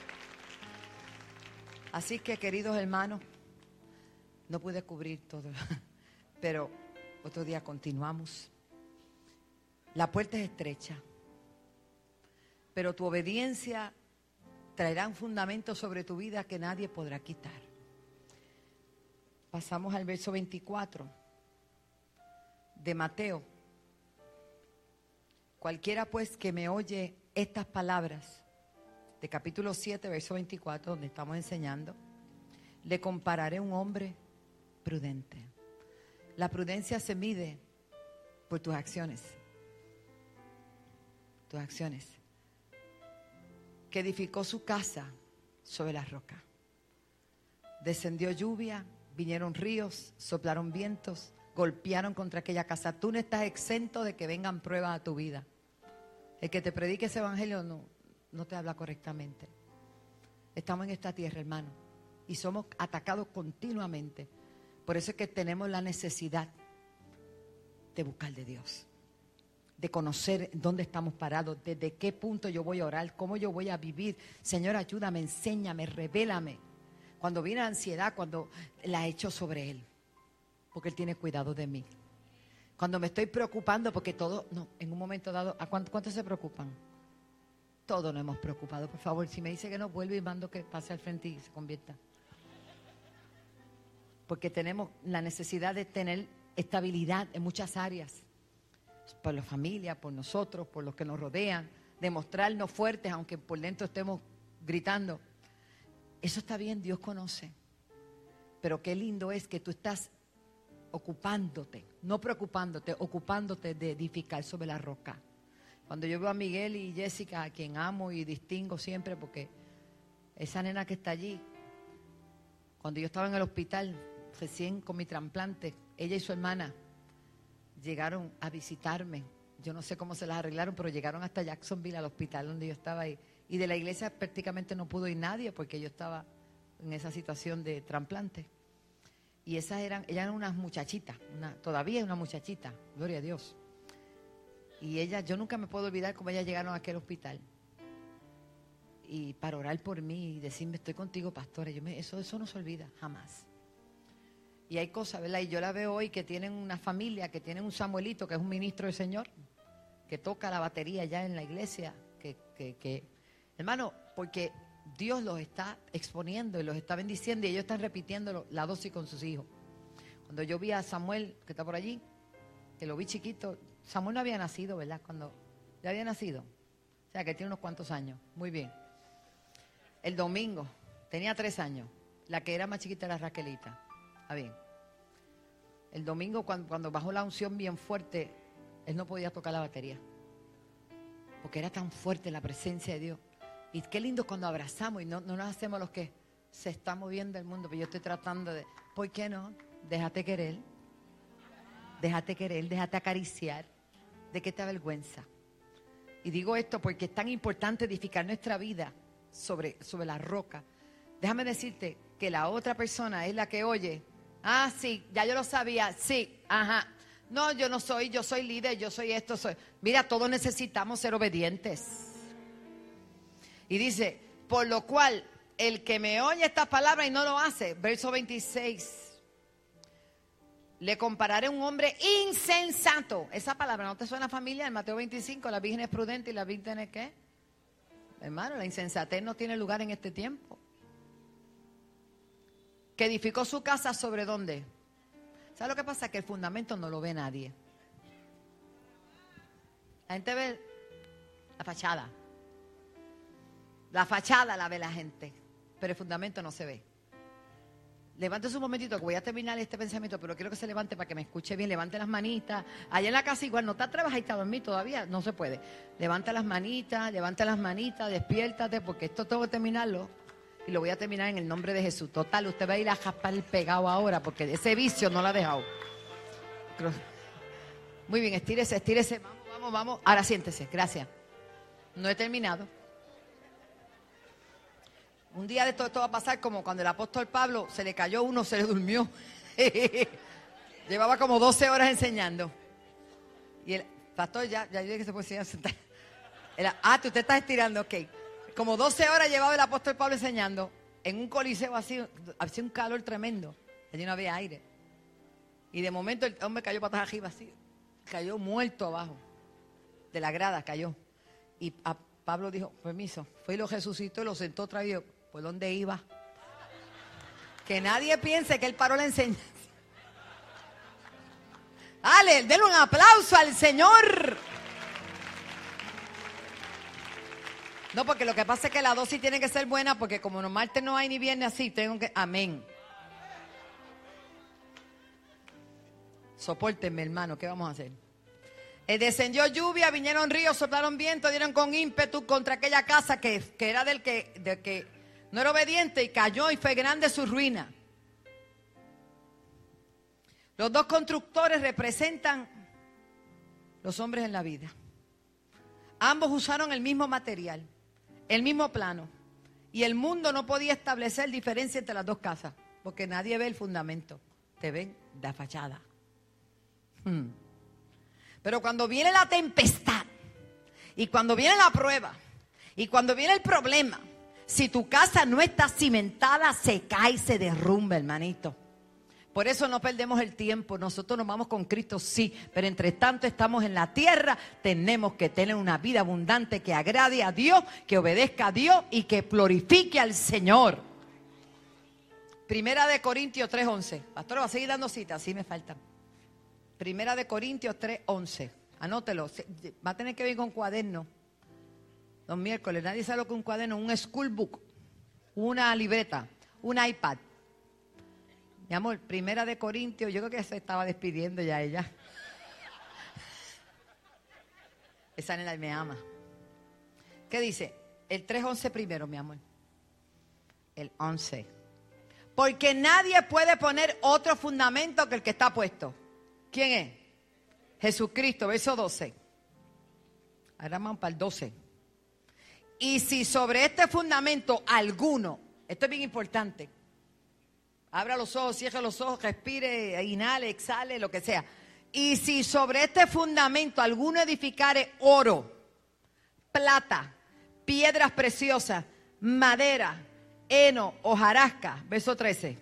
Speaker 8: Así que, queridos hermanos, no pude cubrir todo, pero otro día continuamos. La puerta es estrecha, pero tu obediencia traerá un fundamento sobre tu vida que nadie podrá quitar. Pasamos al verso veinticuatro de Mateo. Cualquiera pues que me oye estas palabras, de capítulo siete, verso veinticuatro, donde estamos enseñando, le compararé a un hombre prudente. La prudencia se mide por tus acciones. Tus acciones. Que edificó su casa sobre la roca. Descendió lluvia, vinieron ríos, soplaron vientos, golpearon contra aquella casa. Tú no estás exento de que vengan pruebas a tu vida. El que te predique ese evangelio no, no te habla correctamente. Estamos en esta tierra, hermano, y somos atacados continuamente. Por eso es que tenemos la necesidad de buscar de Dios, de conocer dónde estamos parados, desde qué punto yo voy a orar, cómo yo voy a vivir. Señor, ayúdame, enséñame, revélame. Cuando viene la ansiedad, cuando la echo sobre Él, porque Él tiene cuidado de mí. Cuando me estoy preocupando, porque todo, no, en un momento dado, ¿a cuánto, cuántos se preocupan? Todos nos hemos preocupado. Por favor, si me dice que no, vuelve y mando que pase al frente y se convierta. Porque tenemos la necesidad de tener estabilidad en muchas áreas. Por la familia, por nosotros, por los que nos rodean. De mostrarnos fuertes, aunque por dentro estemos gritando. Eso está bien, Dios conoce. Pero qué lindo es que tú estás ocupándote, no preocupándote, ocupándote de edificar sobre la roca. Cuando yo veo a Miguel y Jessica, a quien amo y distingo siempre, porque esa nena que está allí, cuando yo estaba en el hospital, recién con mi trasplante, ella y su hermana llegaron a visitarme. Yo no sé cómo se las arreglaron, pero llegaron hasta Jacksonville, al hospital donde yo estaba ahí. Y de la iglesia prácticamente no pudo ir nadie porque yo estaba en esa situación de trasplante. Y esas eran, ellas eran unas muchachitas, una, todavía es una muchachita, gloria a Dios. Y ellas, yo nunca me puedo olvidar cómo ellas llegaron a aquel hospital. Y para orar por mí y decirme, estoy contigo, pastora. Yo me, eso, eso no se olvida, jamás. Y hay cosas, ¿verdad? Y yo la veo hoy que tienen una familia, que tienen un Samuelito, que es un ministro del Señor, que toca la batería ya en la iglesia, que, que, que hermano, porque Dios los está exponiendo y los está bendiciendo y ellos están repitiendo la dosis con sus hijos. Cuando yo vi a Samuel, que está por allí, que lo vi chiquito, Samuel no había nacido, ¿verdad? Cuando ya había nacido. O sea, que tiene unos cuantos años. Muy bien. El domingo, tenía tres años. La que era más chiquita era Raquelita. Está bien. El domingo, cuando, cuando bajó la unción bien fuerte, él no podía tocar la batería. Porque era tan fuerte la presencia de Dios. Y qué lindo cuando abrazamos y no, no nos hacemos los que se está moviendo el mundo. Pero yo estoy tratando de, ¿por qué no? Déjate querer. Déjate querer, déjate acariciar. ¿De qué te avergüenza? Y digo esto porque es tan importante edificar nuestra vida sobre, sobre la roca. Déjame decirte que la otra persona es la que oye. Ah, sí, ya yo lo sabía. Sí, ajá. No, yo no soy, yo soy líder, yo soy esto, soy. Mira, todos necesitamos ser obedientes. Y dice, por lo cual, el que me oye estas palabras y no lo hace, verso veintiséis. Le compararé a un hombre insensato. Esa palabra no te suena familiar. En Mateo veinticinco, la virgen es prudente y la virgen es ¿qué? Hermano, la insensatez no tiene lugar en este tiempo. Que edificó su casa sobre ¿dónde? ¿Sabes lo que pasa? Que el fundamento no lo ve nadie. La gente ve la fachada. La fachada la ve la gente, pero el fundamento no se ve. Levántese un momentito que voy a terminar este pensamiento, pero quiero que se levante para que me escuche bien. Levante las manitas. Allá en la casa igual no te atrevas a irte a dormir todavía, no se puede. Levanta las manitas, levanta las manitas, despiértate, porque esto tengo que terminarlo. Y lo voy a terminar en el nombre de Jesús. Total, usted va a ir a jaspar el pegado ahora, porque ese vicio no lo ha dejado. Muy bien, estírese, estírese. Vamos, vamos, vamos. Ahora siéntese, gracias. No he terminado. Un día de todo esto va a pasar como cuando el apóstol Pablo se le cayó uno, se le durmió. Llevaba como doce horas enseñando. Y el pastor ya, ya yo dije que se puede sentar. Era, ah, tú te estás estirando, ok. Como doce horas llevaba el apóstol Pablo enseñando en un coliseo así, hacía un calor tremendo. Allí no había aire. Y de momento el hombre cayó patas arriba así. Cayó muerto abajo. De la grada cayó. Y a Pablo dijo, permiso. Fue y lo resucitó y lo sentó otra vez. ¿Por dónde iba? Que nadie piense que él paró la enseñanza. Dale, denle un aplauso al Señor. No, porque lo que pasa es que la dosis tiene que ser buena, porque como no martes no hay ni viernes así, tengo que, amén. Sopórtenme, hermano, ¿qué vamos a hacer? Eh, descendió lluvia, vinieron ríos, soplaron viento, dieron con ímpetu contra aquella casa que, que era del que, del que no era obediente y cayó y fue grande su ruina. Los dos constructores representan los hombres en la vida. Ambos usaron el mismo material, el mismo plano. Y el mundo no podía establecer diferencia entre las dos casas, porque nadie ve el fundamento, te ven la fachada. Hmm. Pero cuando viene la tempestad, y cuando viene la prueba, y cuando viene el problema, si tu casa no está cimentada, se cae y se derrumba, hermanito. Por eso no perdemos el tiempo. Nosotros nos vamos con Cristo, sí, pero entre tanto estamos en la tierra. Tenemos que tener una vida abundante que agrade a Dios, que obedezca a Dios y que glorifique al Señor. Primera de Corintios tres once. Pastor, va a seguir dando citas, sí me faltan. Primera de Corintios tres once. Anótelo. Va a tener que venir con cuaderno. Los miércoles. Nadie sabe lo que es un cuaderno. Un school book. Una libreta. Un iPad. Mi amor, Primera de Corintios. Yo creo que se estaba despidiendo ya ella. Esa nena me ama. ¿Qué dice? El tres once primero, mi amor. El once. Porque nadie puede poner otro fundamento que el que está puesto. ¿Quién es? Jesucristo, verso doce. Ahora vamos para el doce. Y si sobre este fundamento alguno, esto es bien importante, abra los ojos, cierre los ojos, respire, inhale, exhale, lo que sea. Y si sobre este fundamento alguno edificare oro, plata, piedras preciosas, madera, heno, hojarasca, verso trece.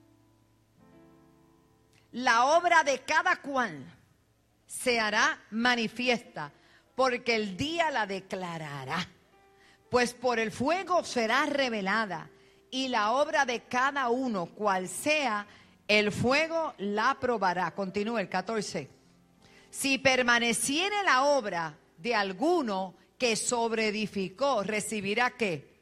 Speaker 8: La obra de cada cual se hará manifiesta, porque el día la declarará. Pues por el fuego será revelada, y la obra de cada uno, cual sea, el fuego la probará. Continúa el catorce. Si permaneciere la obra de alguno que sobreedificó, recibirá ¿qué?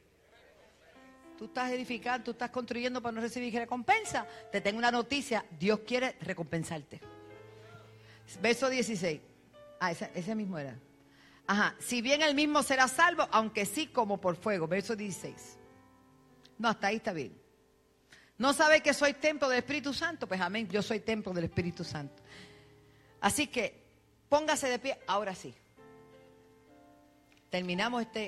Speaker 8: Tú estás edificando, tú estás construyendo para no recibir recompensa. Te tengo una noticia, Dios quiere recompensarte. Verso dieciséis. Ah, ese, ese mismo era. Ajá. Si bien el mismo será salvo, aunque sí como por fuego. Verso dieciséis. No, hasta ahí está bien. ¿No sabe que soy templo del Espíritu Santo? Pues amén, yo soy templo del Espíritu Santo. Así que póngase de pie, ahora sí. Terminamos este,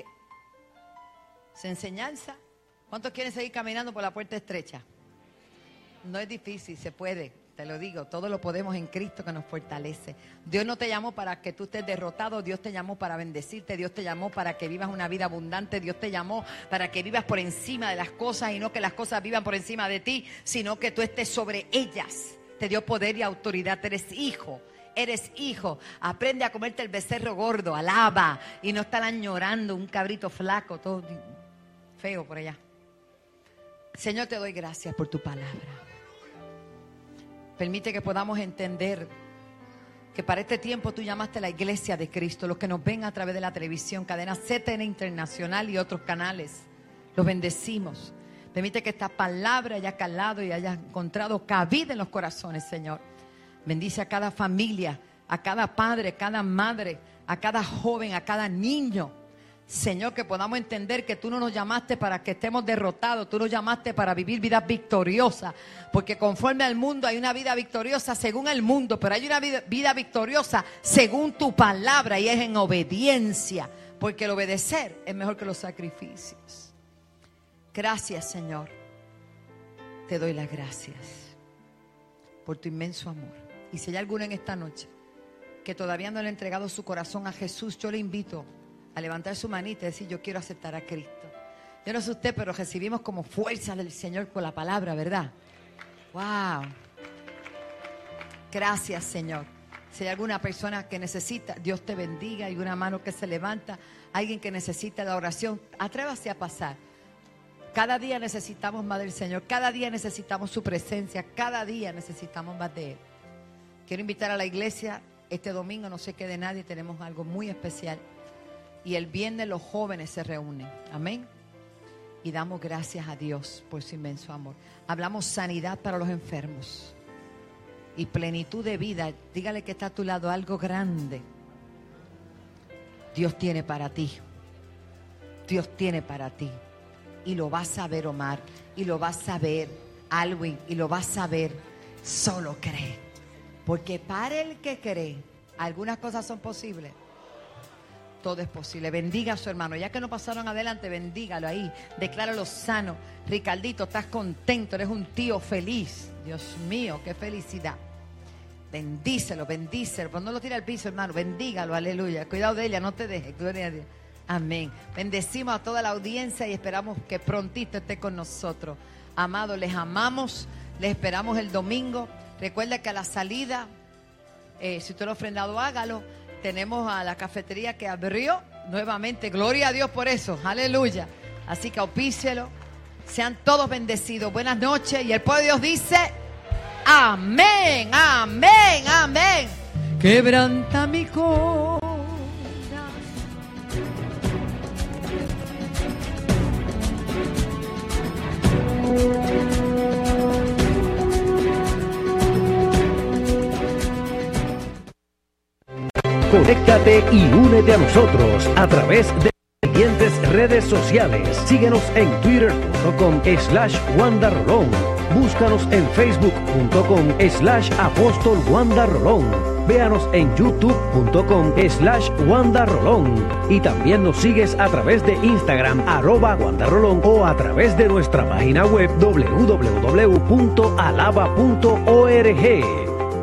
Speaker 8: esta enseñanza. ¿Cuántos quieren seguir caminando por la puerta estrecha? No es difícil, se puede, te lo digo, todo lo podemos en Cristo que nos fortalece. Dios no te llamó para que tú estés derrotado, Dios te llamó para bendecirte, Dios te llamó para que vivas una vida abundante, Dios te llamó para que vivas por encima de las cosas y no que las cosas vivan por encima de ti, sino que tú estés sobre ellas. Te dio poder y autoridad, eres hijo. Eres hijo, aprende a comerte el becerro gordo, alaba y no estar añorando un cabrito flaco, todo feo por allá. Señor, te doy gracias por tu palabra. Permite que podamos entender que para este tiempo tú llamaste a la iglesia de Cristo, los que nos ven a través de la televisión, cadena C T N Internacional y otros canales. Los bendecimos. Permite que esta palabra haya calado y haya encontrado cabida en los corazones, Señor. Bendice a cada familia, a cada padre, a cada madre, a cada joven, a cada niño. Señor, que podamos entender que tú no nos llamaste para que estemos derrotados, tú nos llamaste para vivir vidas victoriosas, porque conforme al mundo hay una vida victoriosa según el mundo, pero hay una vida, vida victoriosa según tu palabra y es en obediencia, porque el obedecer es mejor que los sacrificios. Gracias, Señor, te doy las gracias por tu inmenso amor. Y si hay alguno en esta noche que todavía no le ha entregado su corazón a Jesús, yo le invito a levantar su manita y decir, yo quiero aceptar a Cristo. Yo no sé usted, pero recibimos como fuerza del Señor con la palabra, ¿verdad? ¡Wow! Gracias, Señor. Si hay alguna persona que necesita, Dios te bendiga. Hay una mano que se levanta, alguien que necesita la oración, atrévase a pasar. Cada día necesitamos más del Señor, cada día necesitamos su presencia, cada día necesitamos más de Él. Quiero invitar a la iglesia este domingo, no se quede nadie, tenemos algo muy especial. Y el viernes los jóvenes se reúnen. Amén. Y damos gracias a Dios por su inmenso amor. Hablamos sanidad para los enfermos. y plenitud de vida. Dígale que está a tu lado, algo grande Dios tiene para ti. Dios tiene para ti. Y lo vas a ver, Omar. Y lo vas a ver, Alwin. Y lo vas a ver. Solo cree. Porque para el que cree, algunas cosas son posibles. Todo es posible. Bendiga a su hermano. Ya que no pasaron adelante, bendígalo ahí. Decláralo sano. Ricardito, estás contento. Eres un tío feliz. Dios mío, qué felicidad. Bendícelo, bendícelo. Pues no lo tire al piso, hermano. Bendígalo, aleluya. Cuidado de ella, no te dejes. Gloria a Dios. Amén. Bendecimos a toda la audiencia y esperamos que prontito esté con nosotros. Amados, les amamos. Les esperamos el domingo. Recuerda que a la salida, eh, si usted lo ha ofrendado, hágalo. Tenemos a la cafetería que abrió nuevamente. Gloria a Dios por eso. Aleluya. Así que auspícielo. Sean todos bendecidos. Buenas noches. Y el pueblo de Dios dice: amén, amén, amén. Quebranta mi corazón.
Speaker 2: Conéctate y únete a nosotros a través de las siguientes redes sociales. Síguenos en twitter punto com slash Wanda Rolón. Búscanos en facebook punto com slash apóstol Wanda Rolón. Véanos en youtube punto com slash Wanda Rolón. Y también nos sigues a través de Instagram, arroba Wanda Rolón, o a través de nuestra página web doble u doble u doble u punto alaba punto org.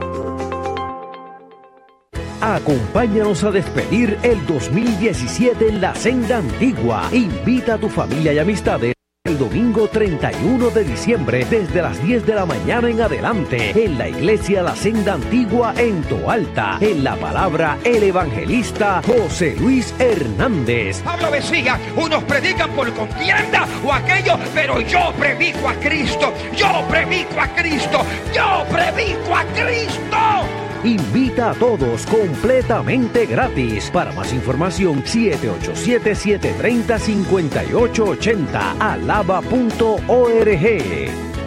Speaker 2: Acompáñanos a despedir el dos mil diecisiete en la senda antigua. Invita a tu familia y amistades el domingo treinta y uno de diciembre desde las diez de la mañana en adelante en la iglesia La Senda Antigua en Toalta. En la palabra, el evangelista José Luis Hernández.
Speaker 3: Pablo decía, unos predican por contienda o aquello, pero yo predico a Cristo, yo predico a Cristo, yo predico a Cristo.
Speaker 2: Invita a todos completamente gratis. Para más información, siete ocho siete, siete tres cero, cinco ocho ocho cero, alaba punto org.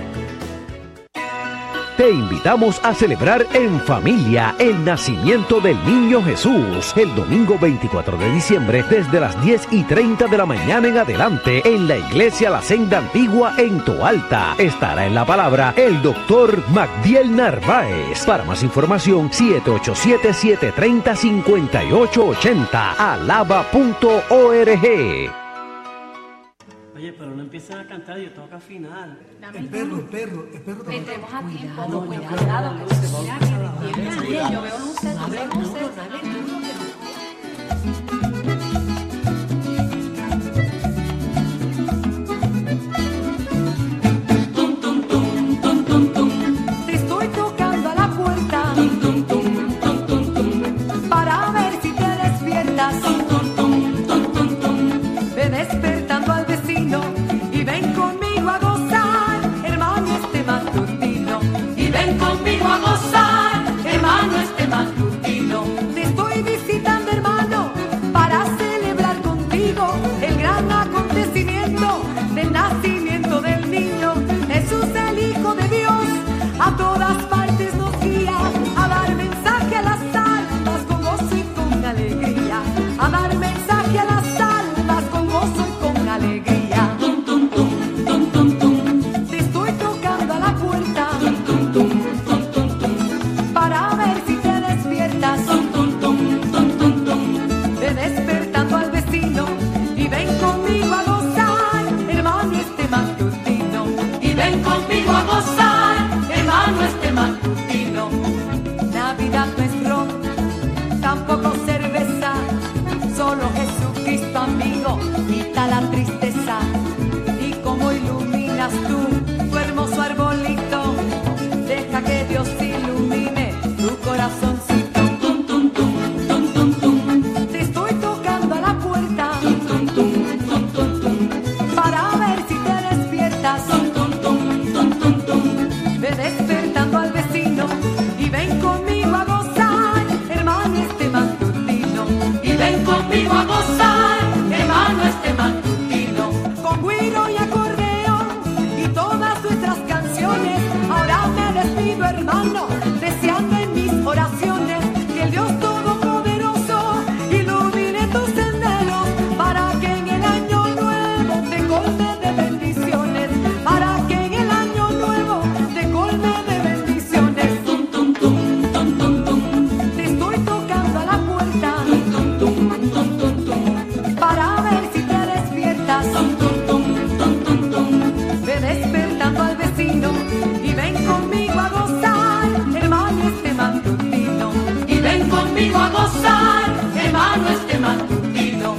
Speaker 2: Te invitamos a celebrar en familia el nacimiento del niño Jesús el domingo veinticuatro de diciembre desde las diez y treinta de la mañana en adelante en la iglesia La Senda Antigua en Toalta. Estará en la palabra el doctor Magdiel Narváez. Para más información, siete ocho siete, siete tres cero, cinco ocho ocho cero, alaba punto org.
Speaker 9: Oye, pero no empiecen a cantar, yo tengo que afinar.
Speaker 10: El perro, el perro, el perro.
Speaker 7: Tendremos a tiempo, cuidado, cuidado, que se mira que de tiempo. Yo veo luces, yo veo luces.
Speaker 11: Tum, tum, tum, tum, tum, tum. Te estoy tocando a la puerta. Tum, tum, tum, tum, tum, tum. Para ver si te despiertas. Tum, tum, tum, tum, tum, tum. Ve despertando al vecino y ven conmigo a gozar, hermano, este matutino. Y ven conmigo a gozar, hermano, este matutino. Te estoy visitando, hermano, para celebrar contigo el gran acontecimiento del nacimiento del niño Jesús, el Hijo de Dios. A todas partes nos guía a dar mensaje a las almas con gozo y con alegría, a dar mensaje a las almas con gozo y con alegría. Tum, tum, tum, tum, tum, tum. Te estoy tocando a la puerta. Tum, tum, tum, tum, tum, tum. Para ver si te despiertas. Tum, tum, tum, tum, tum, tum. Ve despertando al vecino y ven conmigo a gozar, hermano, este matutino. Y ven conmigo a gozar, hermano, este matutino. Navidad no es ron, tampoco cerveza, solo Jesucristo, amigo, quita la tristeza. Y como iluminas tú tu hermoso arbolito, deja que Dios ilumine tu corazoncito. Tum, tum, tum, tum, tum, tum. Te estoy tocando a la puerta. Tum, tum, tum, tum, tum, tum. Para ver si te despiertas. Tum, tum, tum, tum, tum, tum. Ve despertando al vecino y ven conmigo a gozar, hermano, este matutino. Y ven conmigo a gozar, hermano, este matutino. Con güiro y acordeón y todo colme de bendiciones, para que en el año nuevo te colme de bendiciones. Tum, tum, tum, tum, tum, tum. Te estoy tocando a la puerta, tum, tum, tum, tum, tum, tum, para ver si te despiertas. Tum, tum, tum, tum, tum, tum. Ve despertando al vecino y ven conmigo a gozar, hermano, este matutino. Y ven conmigo a gozar, hermano, este matutino.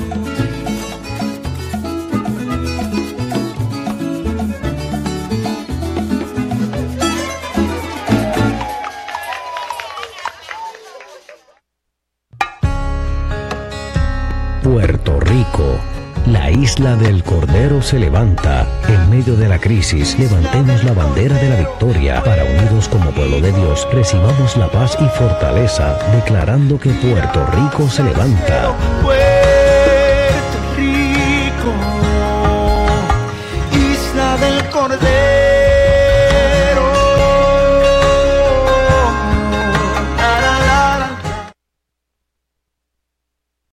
Speaker 2: Puerto Rico, la isla del Cordero se levanta. En medio de la crisis, levantemos la bandera de la victoria para, unidos como pueblo de Dios, recibamos la paz y fortaleza, declarando que Puerto Rico se levanta.
Speaker 12: Puerto Rico, isla del Cordero.